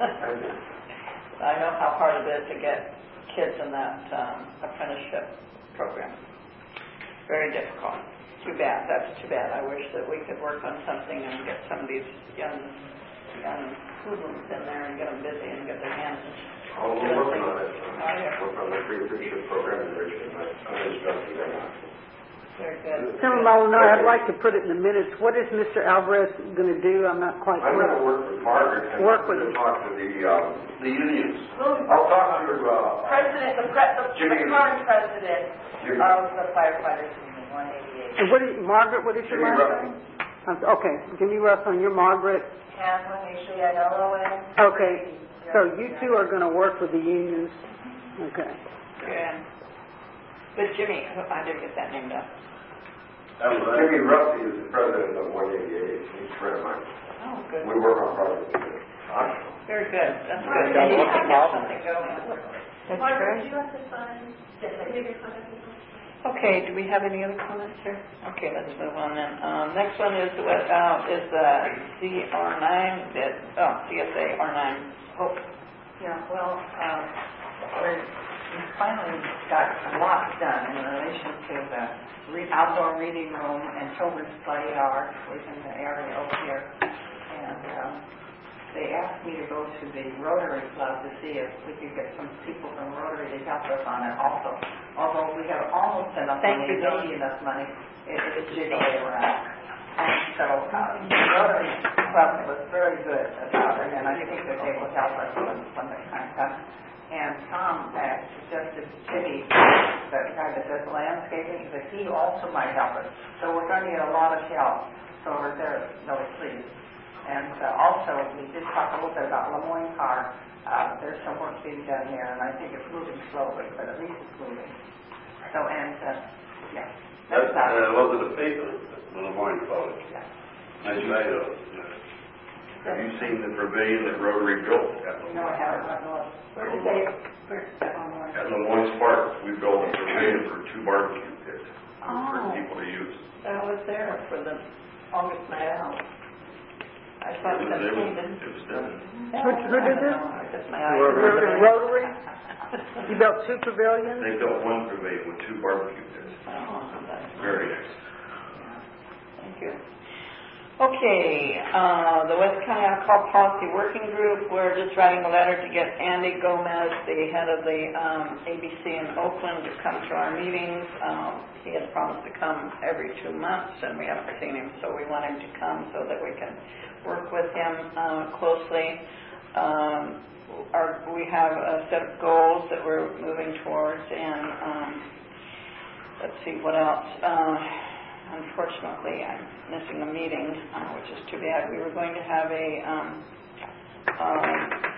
I know how hard it is to get kids in that um, apprenticeship program. Very difficult. Too bad. That's too bad. I wish that we could work on something and get some of these young, young hoodlums in there and get them busy and get their hands. Oh, we're working on it. Oh, yeah. Work on the free apprenticeship program in Richmond. I'm instructing them now. Very good. Senator Molinari, I'd like to put it in the minutes. What is Mister Alvarez going to do? I'm not quite I'm going to clear. work with Margaret and Work I'm with going to him. talk to the, um, The unions. I'll talk to, uh, President, the, pre- the, the Jimmy. current president Jimmy. of the firefighters union, one eighty-eight. And what is, Margaret, what is your Jimmy last Russell. name? Um, Okay, Jimmy Russell, and you're Margaret. Hanlon, H A N L O N. Okay, so you two are going to work with the unions. Okay. Good. But Jimmy, I didn't get that name down. Jimmy Russell is the president of one eighty-eight. He's a friend of mine. Oh, good. We work on projects together. Very good. That's Good. good. Got You lots of have problems. something going. That's Margaret, great. would you like to sign? Yes, I give your contact info. Okay, do we have any other comments here? Okay, let's move on then. Um, next one is the, uh, is the C R nine, that, oh, C S A R nine. Oh, yeah, well, um, we're, we finally got a lot done in relation to the re- outdoor reading room and children's play yard within the area over here. And, um, they asked me to go to the Rotary Club to see if we could get some people from Rotary to help us on it also. Although we have almost enough Thank money, you, Dawn. maybe enough money, it, it's just the way around. And so, uh, the Rotary Club was very good about it, and I think that they will help us when, when the time comes. And Tom uh, suggested Chitty, the guy that does landscaping, that he also might help us. So we're going to get a lot of help. So we're there, really pleased. And uh, also, we did talk a little bit about Lemoyne Park. Uh, there's some work being done there, and I think it's moving slowly, but at least it's moving. So, and, uh, yeah. That's, uh, was it a paper, the Lemoyne College? Yeah. Nice write up. Have you seen the pavilion that Rotary built at No, I Lemoyne? haven't. I know. Where did they, where, online? At Lemoyne Park, we built a pavilion for two barbecue pits for Oh, people to use. that was there for the August night out. I thought It that was, it was, came in. it was done. Who, who did this? Just my eyes. Rotary? Rotary? You built two pavilions? They built one pavilion with two barbecue pits. Oh, that's Very nice. Thank you. Okay, uh, the West County Alcohol Policy Working Group, we're just writing a letter to get Andy Gomez, the head of the um, A B C in Oakland, to come to our meetings. Um, he has promised to come every two months, and we haven't seen him, so we want him to come so that we can work with him uh, closely. Um, our, we have a set of goals that we're moving towards, and um, let's see what else. Uh, Unfortunately, I'm missing a meeting, uh, which is too bad. We were going to have a um, um,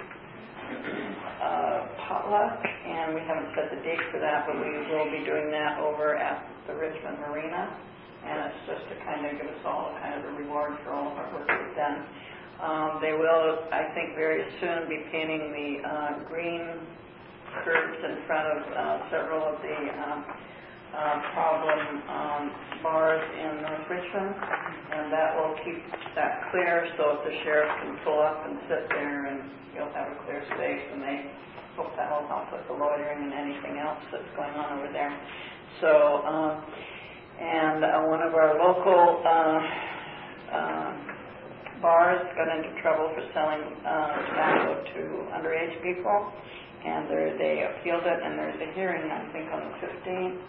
uh, potluck, and we haven't set the date for that, but we will be doing that over at the Richmond Marina, and it's just to kind of give us all kind of a reward for all of our work we've done. Um, they will, I think, very soon be painting the uh, green curbs in front of uh, several of the um, Uh, problem um, bars in North Richmond, and that will keep that clear so if the sheriff can pull up and sit there and you'll have a clear space, and they hope that will help with the loitering and anything else that's going on over there. So, um, and uh, one of our local uh, uh, bars got into trouble for selling uh, tobacco to underage people, and they appealed it, and there's a hearing, I think, on the fifteenth.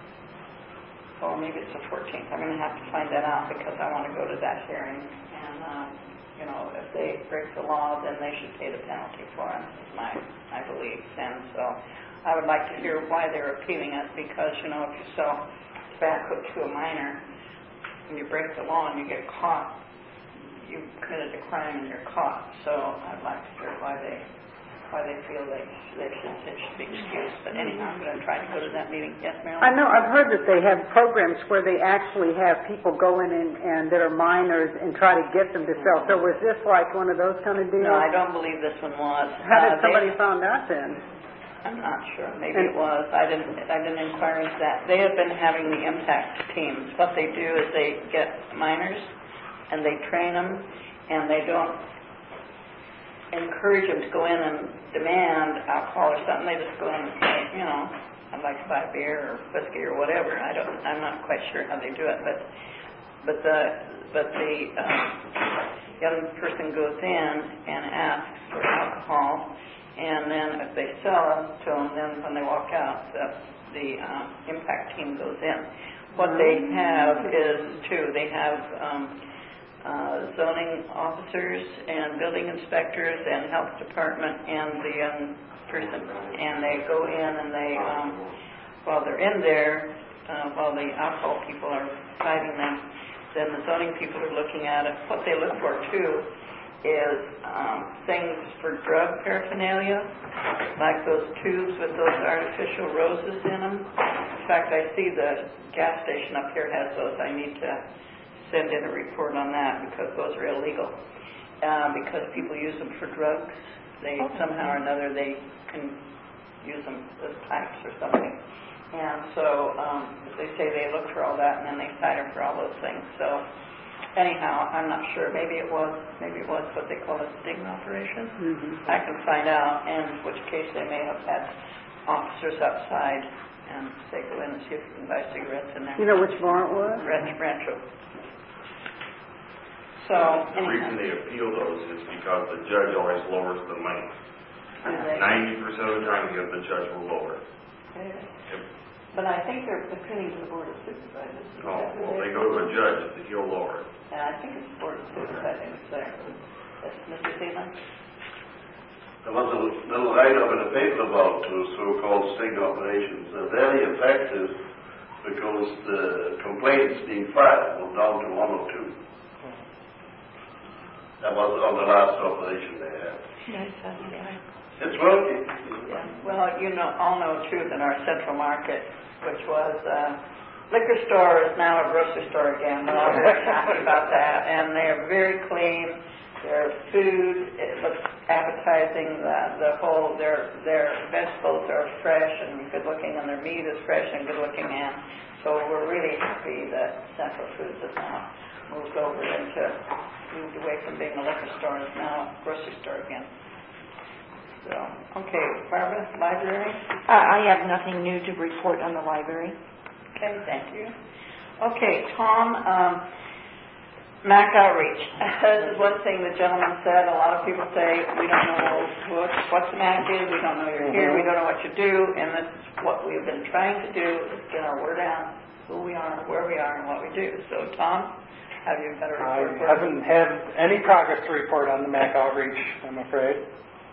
Or maybe it's the fourteenth. I'm going to have to find that out because I want to go to that hearing. And, uh, you know, if they break the law, then they should pay the penalty for it, is my, my belief. And so I would like to hear why they're appealing it because, you know, if you sell tobacco to a minor and you break the law and you get caught, you've committed a crime and you're caught. So I'd like to hear why they why they feel they, they should, it should be excused. But anyhow, I'm going to try to go to that meeting. Yes, Marilyn? I know, I've heard that they have programs where they actually have people go in and, and that are minors and try to get them to sell. So was this like one of those kind of deals? No, I don't believe this one was. How did Uh, somebody they, found out then? I'm not sure. Maybe And- it was. I didn't. I didn't inquire into that. They have been having the impact teams. What they do is they get minors and they train them, and they don't encourage them to go in and demand alcohol or something. They just go in and say, you know, I'd like to buy beer or whiskey or whatever. I don't. I'm not quite sure how they do it, but but the but the um, young person goes in and asks for alcohol, and then if they sell it to them, then when they walk out, the the um, impact team goes in. What they have is too. They have. Um, Uh, zoning officers and building inspectors and health department and the young person, and they go in and they, um, while they're in there, uh, while the alcohol people are fighting them, then the zoning people are looking at it. What they look for too is um, things for drug paraphernalia, like those tubes with those artificial roses in them. In fact, I see the gas station up here has those. I need to send in a report on that because those are illegal. Uh, because people use them for drugs, they okay. somehow or another they can use them as pipes or something. And so um, they say they look for all that, and then they cite them for all those things. So anyhow, I'm not sure. Maybe it was maybe it was what they call a sting operation. Mm-hmm. I can find out, and in which case they may have had officers outside and say go in and see if you can buy cigarettes in there. You know which bar it was? Ranch Rancho. So, the reason they appeal those is because the judge always lowers the money. Ninety percent of the time, the judge will lower. Okay. If, But I think they're appealing to the Board of Supervisors. Oh, well, they go to a judge, he'll lower it. And I think it's Board of Supervisors, there. That's Mister Zeeland? There was a little write-up in the paper about those so-called sting operations. They're very effective because the complaints being filed were down to one or two. That was on the last operation they had. Yes, that's right. It's working. Yeah. Well, you know, all know too that our central market, which was uh, liquor store, is now a grocery store again. We're all very happy about that, and they're very clean. Their food, it looks appetizing. The, the whole, their their vegetables are fresh and good looking, and their meat is fresh and good looking. And so we're really happy that Central Foods has now moved over into moved away from being a liquor store and is now a grocery store again. So, okay, Barbara, library? I I have nothing new to report on the library. Okay, thank you. Okay, Tom, um, MAC outreach. This is one thing the gentleman said. A lot of people say, we don't know what, what the MAC is, we don't know you're here, we don't know what you do, and that's what we've been trying to do, is get our word out, who we are, where we are, and what we do. So, Tom, have you got a report? I haven't had any progress to report on the MAC outreach, I'm afraid.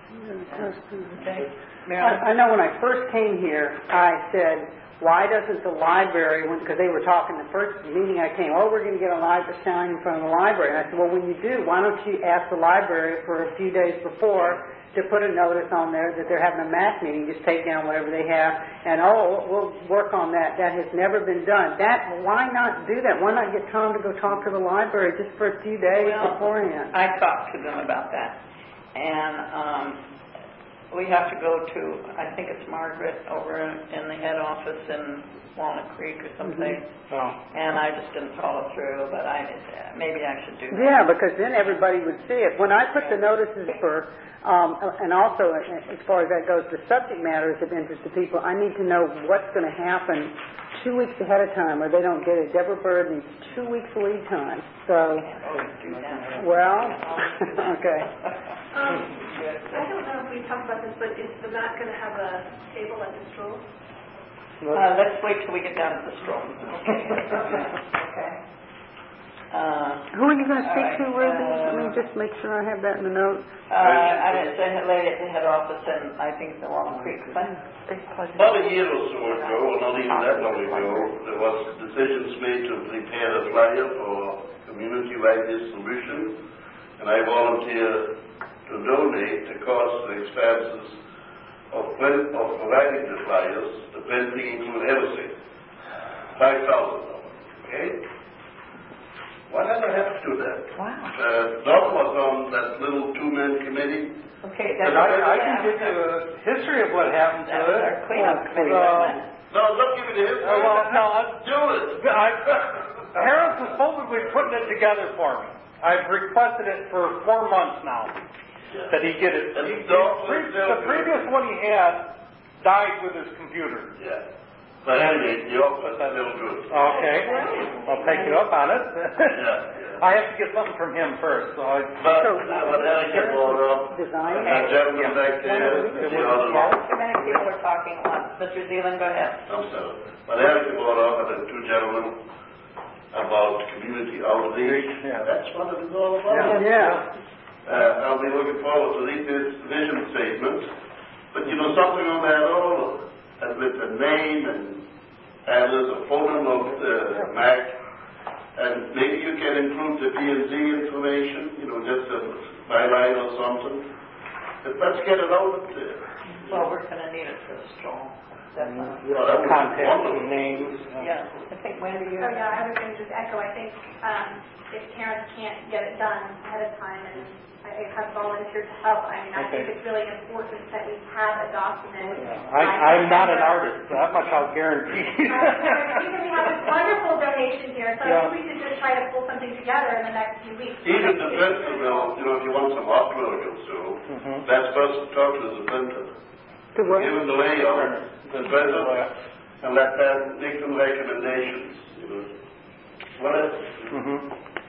Okay. I, I know when I first came here, I said, why doesn't the library, because they were talking the first meeting I came, oh, we're going to get a library sign in front of the library. And I said, well, when you do, why don't you ask the library for a few days before to put a notice on there that they're having a MAC meeting, just take down whatever they have, and oh, we'll work on that. That has never been done. That, why not do that? Why not get Tom to go talk to the library just for a few days well, beforehand? I talked to them about that. And um, we have to go to, I think it's Margaret over in the head office in Walnut Creek or someplace. Mm-hmm. Oh. And I just didn't follow through, but I maybe I should do that. Yeah, because then everybody would see it. When I put the notices for, um, and also as far as that goes, the subject matters of interest to people, I need to know what's going to happen two weeks ahead of time, or they don't get it. Deborah Bird needs two weeks lead time. So, well, okay. Um, I don't know if we talked about this, but is the MAC going to have a table at the stroll? Uh, let's wait till we get down to the stroll. Okay. Okay. Uh, Who are you going to speak right, to, Ruby? uh, Let me just make sure I have that in the notes. Uh, I didn't say a lady at the head office, and I think the Walnut Creek place. About a year or so ago, or not even that long ago, there was decisions made to prepare a flyer for community-wide distribution, and I volunteered to donate the cost and expenses of, print, of providing the flyers. The printing include everything. Five thousand dollars. Okay? Whatever happened to that? Wow. Uh, Doc was on that little two-man committee. Okay, But I, I can give you a history of what happened to That was it. our cleanup committee, Uh, wasn't it? No, don't give me the history. Uh, well, no, I, Do it. I, Harris was supposedly putting it together for me. I've requested it for four months now, Yeah. that he get it. And He- Doc the, was pre- still the good. previous one he had died with his computer. Yeah. But anyway, the offer is still good. Okay, I'll take you up on it. Yeah. I have to get something from him first, so I... But, uh, what Erica brought up, Design? that gentleman back there, the other one, Too many people are talking at once. Mister Zeeland, go ahead. I'm sorry. But Erica brought up, and the two gentlemen, about community outreach. Yeah. That's what it is all about. Yeah. Uh, I'll be looking forward to read this vision statement. But you know, something on that all, and with the name and address, a phone number of the MAC, and maybe you can include the P and Z information, you know, just a byline or something. But let's get it out there. Well, we're going to need it for the stroll. Definitely. Well, that would be Contact, wonderful. names. Yeah, I think Wendy, you... So, yeah, I was going to just echo, I think, um, if parents can't get it done ahead of time, and I have volunteered to help, I mean, I think Okay. it's really important that we have a document. I, I'm not an artist, that much I'll guarantee. Because we have this wonderful donation here, so I Yeah. think we should just try to pull something together in the next few weeks. Even the printer will, you know, if you want some artwork or so, Mhm. best person to talk to is the printer. To what? Give them the layout, the printer, and let them make some recommendations, you know. Whatever. Mhm.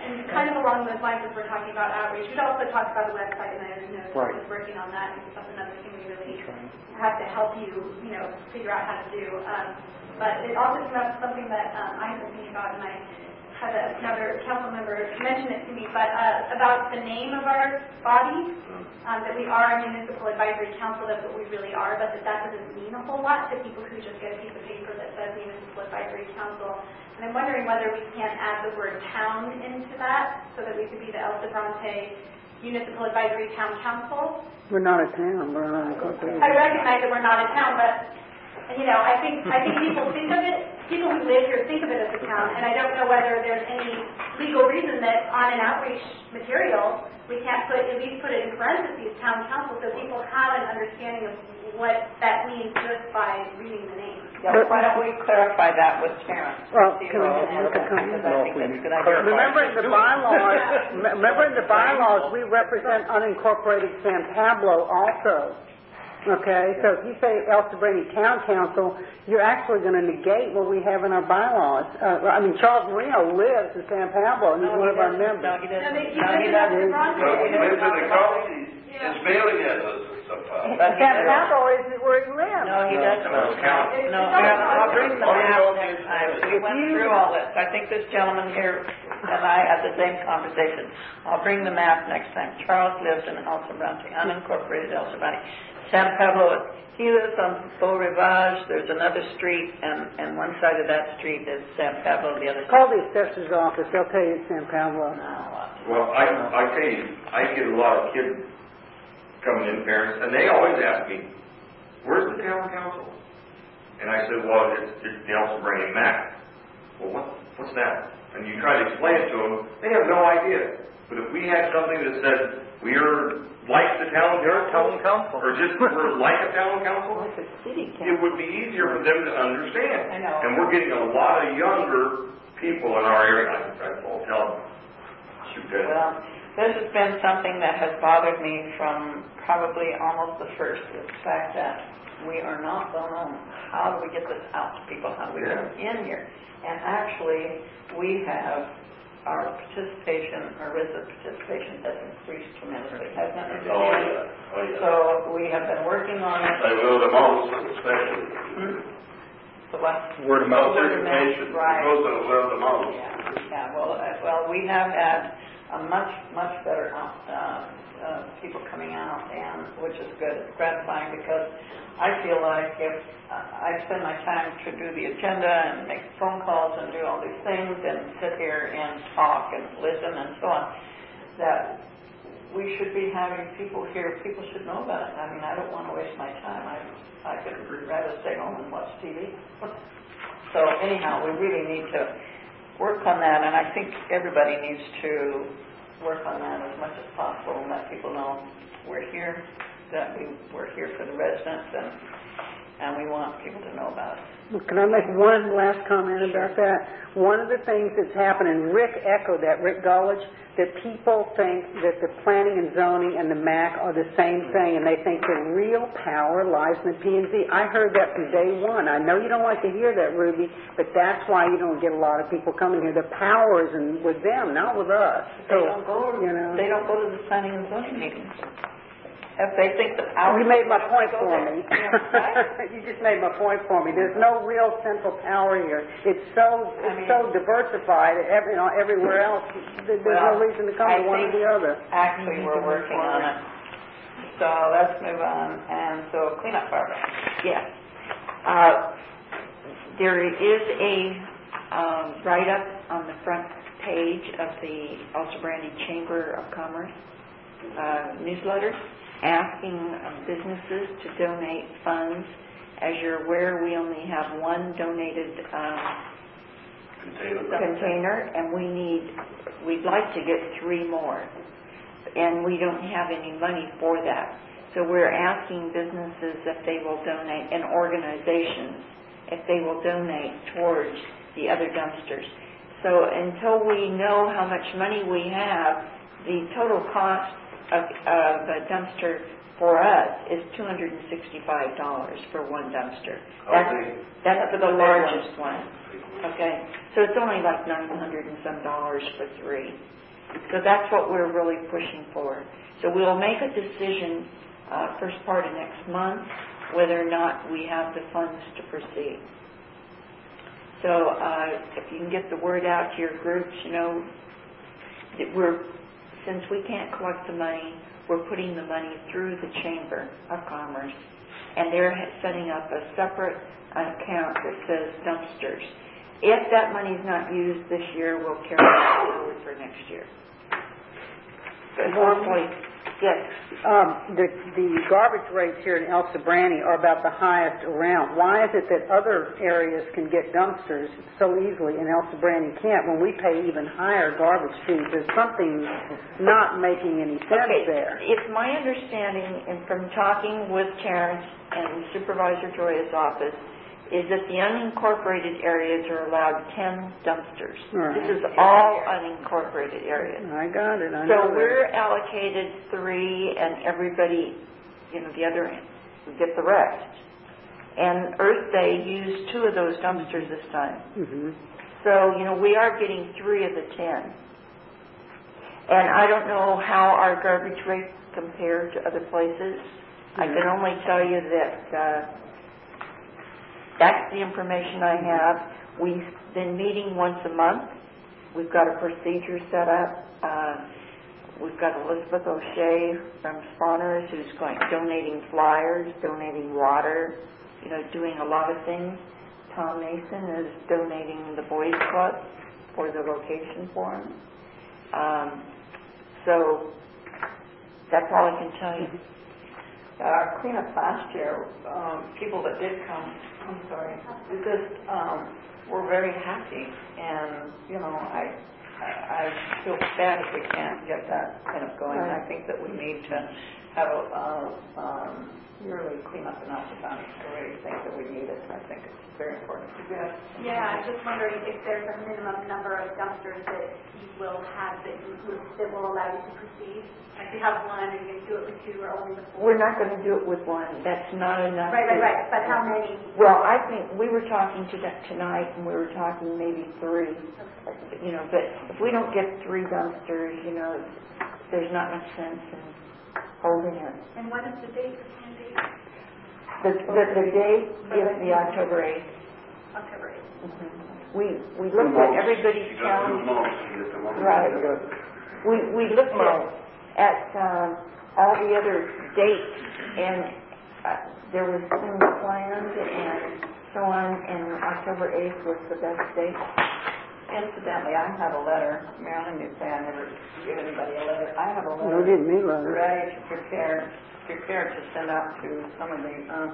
and kind of along those lines as we're talking about outreach, we'd also talked about the website, and I know Right. Tom was working on that, and it's something another thing we really have to help you, you know, figure out how to do. Um, but it also came up something that um, I was thinking about, and I had another council member mention it to me, but uh, about the name of our body, um, that we are a municipal advisory council, that's what we really are, but that that doesn't mean a whole lot to people who just get a piece of paper that says municipal advisory council. And I'm wondering whether we can add the word town into that so that we could be the El Sobrante Municipal Advisory Town Council. We're not a town, we're not incorporated. I recognize that we're not a town, but, you know, I think I think people think of it, people who live here think of it as a town, and I don't know whether there's any legal reason that on an outreach material we can't put, at least put it in parentheses, town council, so people have an understanding of what that means just by reading the name. Yeah, why don't we clarify that with Sharon? Well, See can if we- we can answer that, because I think that's a good idea. Remember in the bylaws, remember in the bylaws, we represent unincorporated San Pablo also. Okay, so if you say El Sobrante Town Council, you're actually going to negate what we have in our bylaws. Uh, I mean, Charles Marino lives in San Pablo, and he's one of our members. No, he doesn't. No, they- No, he doesn't. Well, he lives in the county, his mailing address is somehow. But he San doesn't. Pablo isn't where he lives. No, he doesn't. No, county. No, I'll bring the Oh, you map don't next need- time. We went through all this. I think this gentleman here and I had the same conversation. I'll bring the map next time. Charles lives in El Sobrante, unincorporated El Sobrante. San Pablo, he lives on Beau Rivage. There's another street, and, and one side of that street is San Pablo, the other Call side. the assessor's office, they'll tell you it's San Pablo. No, Well, I, I tell you, I get a lot of kids coming in, parents, and they always ask me, where's the town council? And I said, well, it's, it's the El Sobrante map. Well, what, what's that? And you try to explain it to them, they have no idea. But if we had something that said, we are like the town You're a town council. or just we're like a town council, Like a city it council. would be easier for them to understand. I know. And we're getting a lot of younger people in our area. I, I will tell them, shoot that. Well, this has been something that has bothered me from probably almost the first, the fact that we are not well known. How do we get this out to people? How do we get it in here? And actually, we have, our participation, our resident participation has increased tremendously, hasn't it? Oh, yeah, oh, yeah. So we have been working on it. They will the most, especially. Hmm? So what? Word of mouth. Participation, Right. those that will the most. Yeah, yeah, well, uh, well, we have had a much, much better, out- uh, uh, people coming out, and, which is good, it's gratifying, because I feel like if uh, I spend my time to do the agenda and make phone calls and do all these things and sit here and talk and listen and so on, that we should be having people here, people should know about it. I mean, I don't want to waste my time. I, I could rather stay home and watch T V. So anyhow, we really need to work on that, and I think everybody needs to work on that as much as possible and let people know we're here, that we, we're here for the residents, and, and we want people to know about it. Well, can I make one last comment about that? One of the things that's happened, and Rick echoed that, Rick Gullidge, that people think that the planning and zoning and the M A C are the same thing, and they think the real power lies in the P and Z. I heard that from day one. I know you don't like to hear that, Ruby, but that's why you don't get a lot of people coming here. The power is in, with them, not with us. They don't go, you know. they don't go to the planning and zoning meetings. If they think the power... You made my why don't point they go for there? me. Yeah, right? You just made my point for me. There's no real central power here. It's so it's I mean- so diversified every, you know, everywhere else. There- There's Well, no reason to come I to one or think the other. Actually, we're working on it. So let's move on. And so cleanup, Barbara. Yes. Uh, There is a um, write-up on the front page of the El Sobrante Chamber of Commerce uh, newsletter asking uh, businesses to donate funds. As you're aware, we only have one donated um, Container. container, and we need, we'd like to get three more, and we don't have any money for that. So we're asking businesses if they will donate, and organizations, if they will donate towards the other dumpsters. So until we know how much money we have, the total cost of, of a dumpster for us is two hundred and sixty-five dollars for one dumpster. That's, Okay. that's for the largest one. Okay, so it's only like nine hundred and some dollars for three. So that's what we're really pushing for. So we'll make a decision uh, first part of next month whether or not we have the funds to proceed. So uh, if you can get the word out to your groups, you know, that we're, since we can't collect the money, we're putting the money through the Chamber of Commerce, and they're setting up a separate account that says dumpsters. If that money's not used this year, we'll carry it forward for next year. But hopefully, yes. Um, the, the garbage rates here in El Sobrante are about the highest around. Why is it that other areas can get dumpsters so easily and El Sobrante can't when we pay even higher garbage fees? There's something not making any sense okay. there. It's my understanding, and from talking with Terrence and Supervisor Joya's office, is that the unincorporated areas are allowed ten dumpsters. Right. This is all unincorporated areas. I got it. I so know we're that. allocated three, and everybody, you know, the other end, we get the rest. And Earth Day used two of those dumpsters this time. Mm-hmm. So, you know, we are getting three of the ten. And I don't know how our garbage rates compare to other places. Mm-hmm. I can only tell you that uh, that's the information I have. We've been meeting once a month. We've got a procedure set up. Uh, we've got Elizabeth O'Shea from Spawners who's going donating flyers, donating water, you know, doing a lot of things. Tom Mason is donating the Boys Club for the location for him. Um, so that's all I can tell you. Our cleanup last year, um, people that did come, I'm sorry, we just um, were very happy, and you know, I, I I feel bad if we can't get that kind of going. Right. I think that we need to have a uh, um, yearly cleanup in El Sobrante. I really think that we need it. I think it's very important to do. Yeah, I'm just wondering if there's a minimum number of dumpsters that you will have that you, that will allow you to proceed. Like you have one, and you're going to do it with two, or only with four. We're not going to do it with one. That's not enough. Right, right, right. But how many? Well, I think we were talking to that tonight, and we were talking maybe three. Okay. You know, but if we don't get three dumpsters, you know, there's not much sense in holding it. And what is the date, the plan date? The, the, the date is the October eighth. October eighth. Mm-hmm. We, we looked at everybody's calendar. Right. We, we looked at, at um, all the other dates, and uh, there was things planned and so on, and October eighth was the best date. Incidentally, I have a letter. Marilyn, you say I never give anybody a letter. I have a letter. No, didn't me, Leonard. Ready to prepare, prepared to send out to some of the um,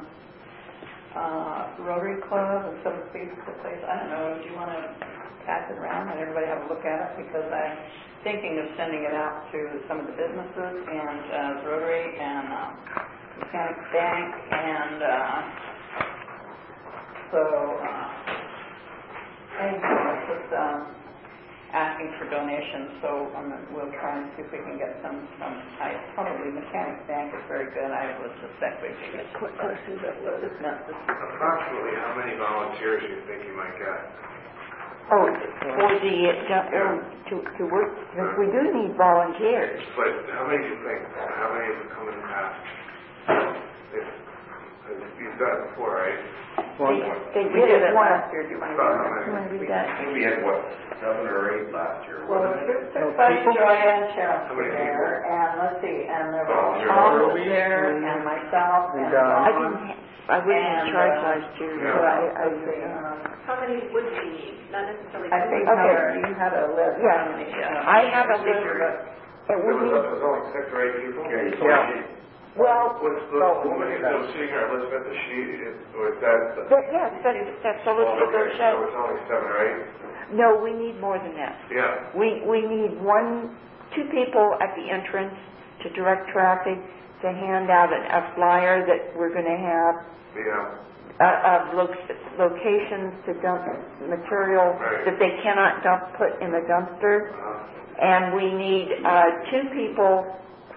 uh, Rotary Club and some of the people place. I don't know. Do you want to pass it around and everybody have a look at it? Because I'm thinking of sending it out to some of the businesses and uh, Rotary and uh, Mechanics Bank, and uh, so. Uh, Anyhow, it's just um, asking for donations, so um, we'll try and see if we can get some from, I, probably Mechanics Bank is very good, I would suspect we could get quick questions that will just not this. Approximately how many volunteers do you think you might get? Oh, for the, uh, uh, to, to work, because we do need volunteers. But how many do you think, how many have come in the past? If, you've done it before, right? They, they We did did it one. last year, do you want to About how You want to many? read that? I think we had, what, seven or eight last year, Well, wasn't it? Supervisor Joya and Sheriff How were many there, and let's see, and there was Volunteers. Tom was there, and myself, and And, uh, Don. I didn't, ha- I wasn't in And, charge uh, last year, yeah. so I, I, Let's see, um, How many would we need? Not necessarily. I think, Okay. Heather, you had a list. Yeah. How many, uh, I have a list. procedure, it There would was, be, there was only six or eight people? Yeah, you Yeah. told me. well, What's the, Oh, what was yeah. the sitting here, Elizabeth, is she, is- or is that? the- but yes, that's, that's Oh, Elizabeth okay, so O'Shea. it's only seven or eight? No, we need more than that. Yeah. We, we need one, two people at the entrance to direct traffic, to hand out an, a flyer that we're going to have, Yeah. uh, of lo- locations to dump material Right. that they cannot dump, put in the dumpster. Uh-huh. And we need, uh, two people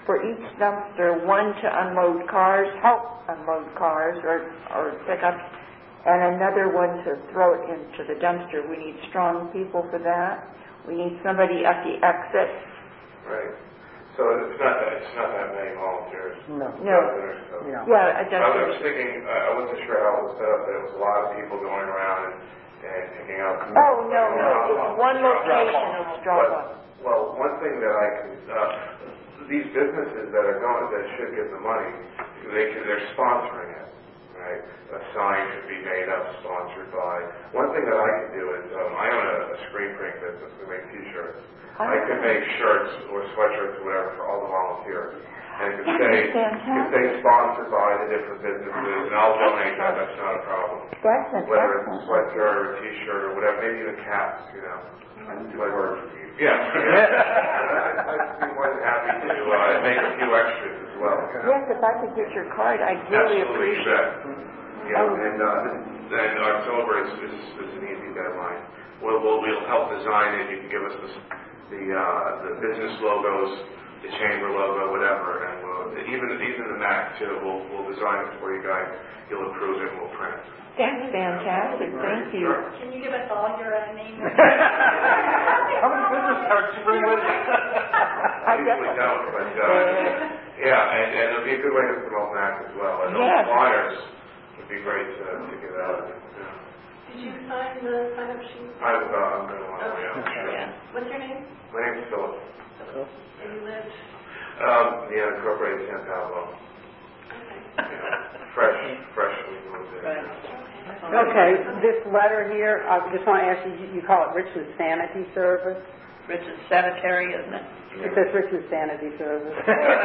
for each dumpster, one to unload cars, help unload cars or, or pickups, and another one to throw it into the dumpster. We need strong people for that. We need somebody at the exit. Right. So it's not that, it's not that many volunteers. No. Dozen No. or so. No. Yeah, I I was just thinking, uh, I wasn't sure how it was set up, that it was a lot of people going around and, and picking up. Oh, no, no, it's one location of drop off. Well, one thing that I can, uh, these businesses that are going, that should get the money, they can, they're sponsoring it, right? A sign should be made up, sponsored by. One thing that I can do is, um, I own a, a screen print business, we make t-shirts. I could make shirts or sweatshirts or whatever for all the volunteers. And it could say, if they sponsored by the different businesses, and I'll donate that, that's not a problem. That's Whether it's a sweatshirt or a t-shirt or whatever, maybe even caps, you know. Whatever. Yeah. I'd be more than happy to uh, make a few extras as well. Yes, if I could get your card, I'd really Absolutely, appreciate you bet. Yeah, and, uh, and October is, is, is an easy deadline. We'll, we'll, we'll help design it. You can give us the, the, uh, the business logos, the chamber logo, whatever, and we'll, even, even the map too, we'll, we'll design it for you guys. You'll approve it and we'll print it. That's fantastic, thank you. Sure. Can you give us all your uh, name? How many business cards do you bring with you? I usually don't, but, uh, yeah, and, and it'll be a good way to promote Mac as well. And Yes. those flyers would be great to, to get out. Yeah. Did you sign the sign-up sheet? I've, uh, I'm going to want to, yeah, sure. Yeah. What's your name? My name's Philip. And you live? Um, the unincorporated San Pablo. Yeah, fresh, freshly moved in. Okay, this letter here, I just want to ask you, you call it Richmond Sanity Service? Richmond Sanitary, isn't it? It says Richmond Sanity Service.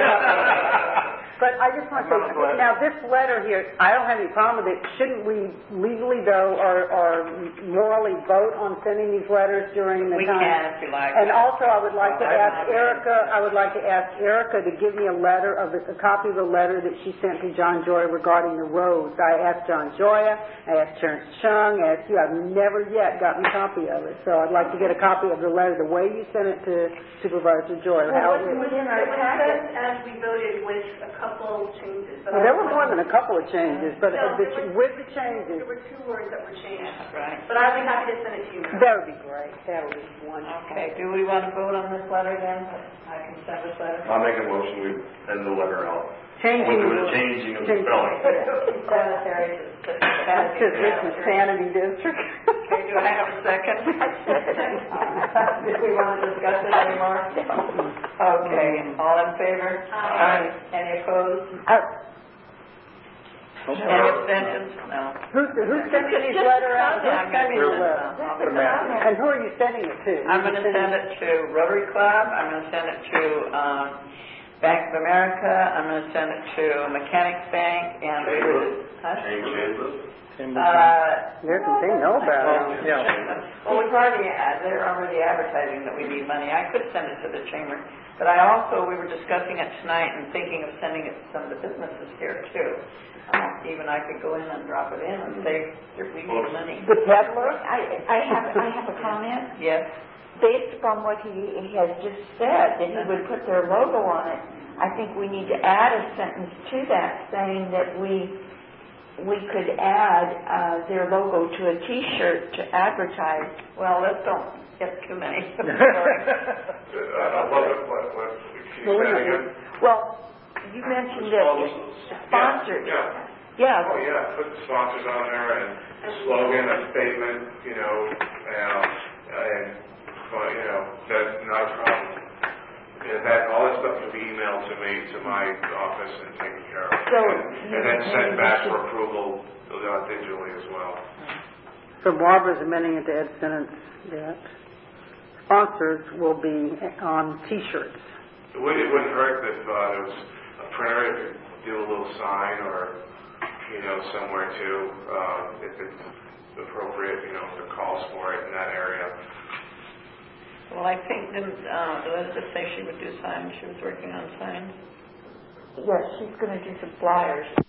But I just want to say, now this letter here, I don't have any problem with it. Shouldn't we legally though, or, or morally vote on sending these letters during the We time? can if you like. And also I would like to Well, ask I'm not Erica, I would like to ask Erica to give me a letter of the, a copy of the letter that she sent to John Joya regarding the roads. I asked John Joya, I asked Terrence Chung, I asked you, I've never yet gotten a copy of it. So I'd like to get a copy of the letter, the way you sent it to Supervisor Joya. Well, how it what's was. within our It was packet? sent as we voted with a couple changes. but Well, I there were don't more know. than a couple of changes, but No, the, there were- with the changes, There were two words that were changed. Right. But I'd be happy to send it to you. that would be great. That would be wonderful. Okay, do we want to vote on this letter then? I can send this letter. I'll make a motion, we send the letter out. Changing With the- the changing of the changing- spelling. Sanitary, to That's just Richmond Sanity District. Okay, do I have a second? Do we want to discuss it anymore? Okay, all in favor? Aye. Any opposed? Uh, Any abstentions? No. Who's, who's sending these letter out? Who's sending the letter? And who are you sending it to? I'm going to send it to Rotary Club, I'm going to send it to um, Bank of America, I'm going to send it to Mechanics Bank, and... Huh? Uh, They're, they know about it. Yeah. Well, we've already, uh, they're already advertising that we need money. I could send it to the chamber, but I also, we were discussing it tonight and thinking of sending it to some of the businesses here too. Um, Even I could go in and drop it in and say, "Here, we need money." The peddler? I, I have, I have a comment. Yes. Based upon what he, he has just said, that he would put their logo on it, I think we need to add a sentence to that saying that we, we could add, uh, their logo to a T-shirt to advertise. Well, let's don't get too many. Uh, what, what, what, can you say that again? Well, you mentioned that it's sponsored. Yeah. Yeah. Oh, yeah, put the sponsors on there and a slogan, a statement, you know, and, and, uh, you know, that's not a problem. And that, all that stuff can be emailed to me, to my office and taken care of. So, And and then sent back for approval uh, digitally as well. So Barbara's amending it to Ed sentence that sponsors will be on T-shirts. It wouldn't, it wouldn't hurt if uh, there was a printer that could do a little sign or, you know, somewhere too, um, if it's appropriate, you know, if there calls for it in that area. Well, I think, didn't uh, Elizabeth say she would do signs? She was working on signs. Yes, she's going to do some flyers.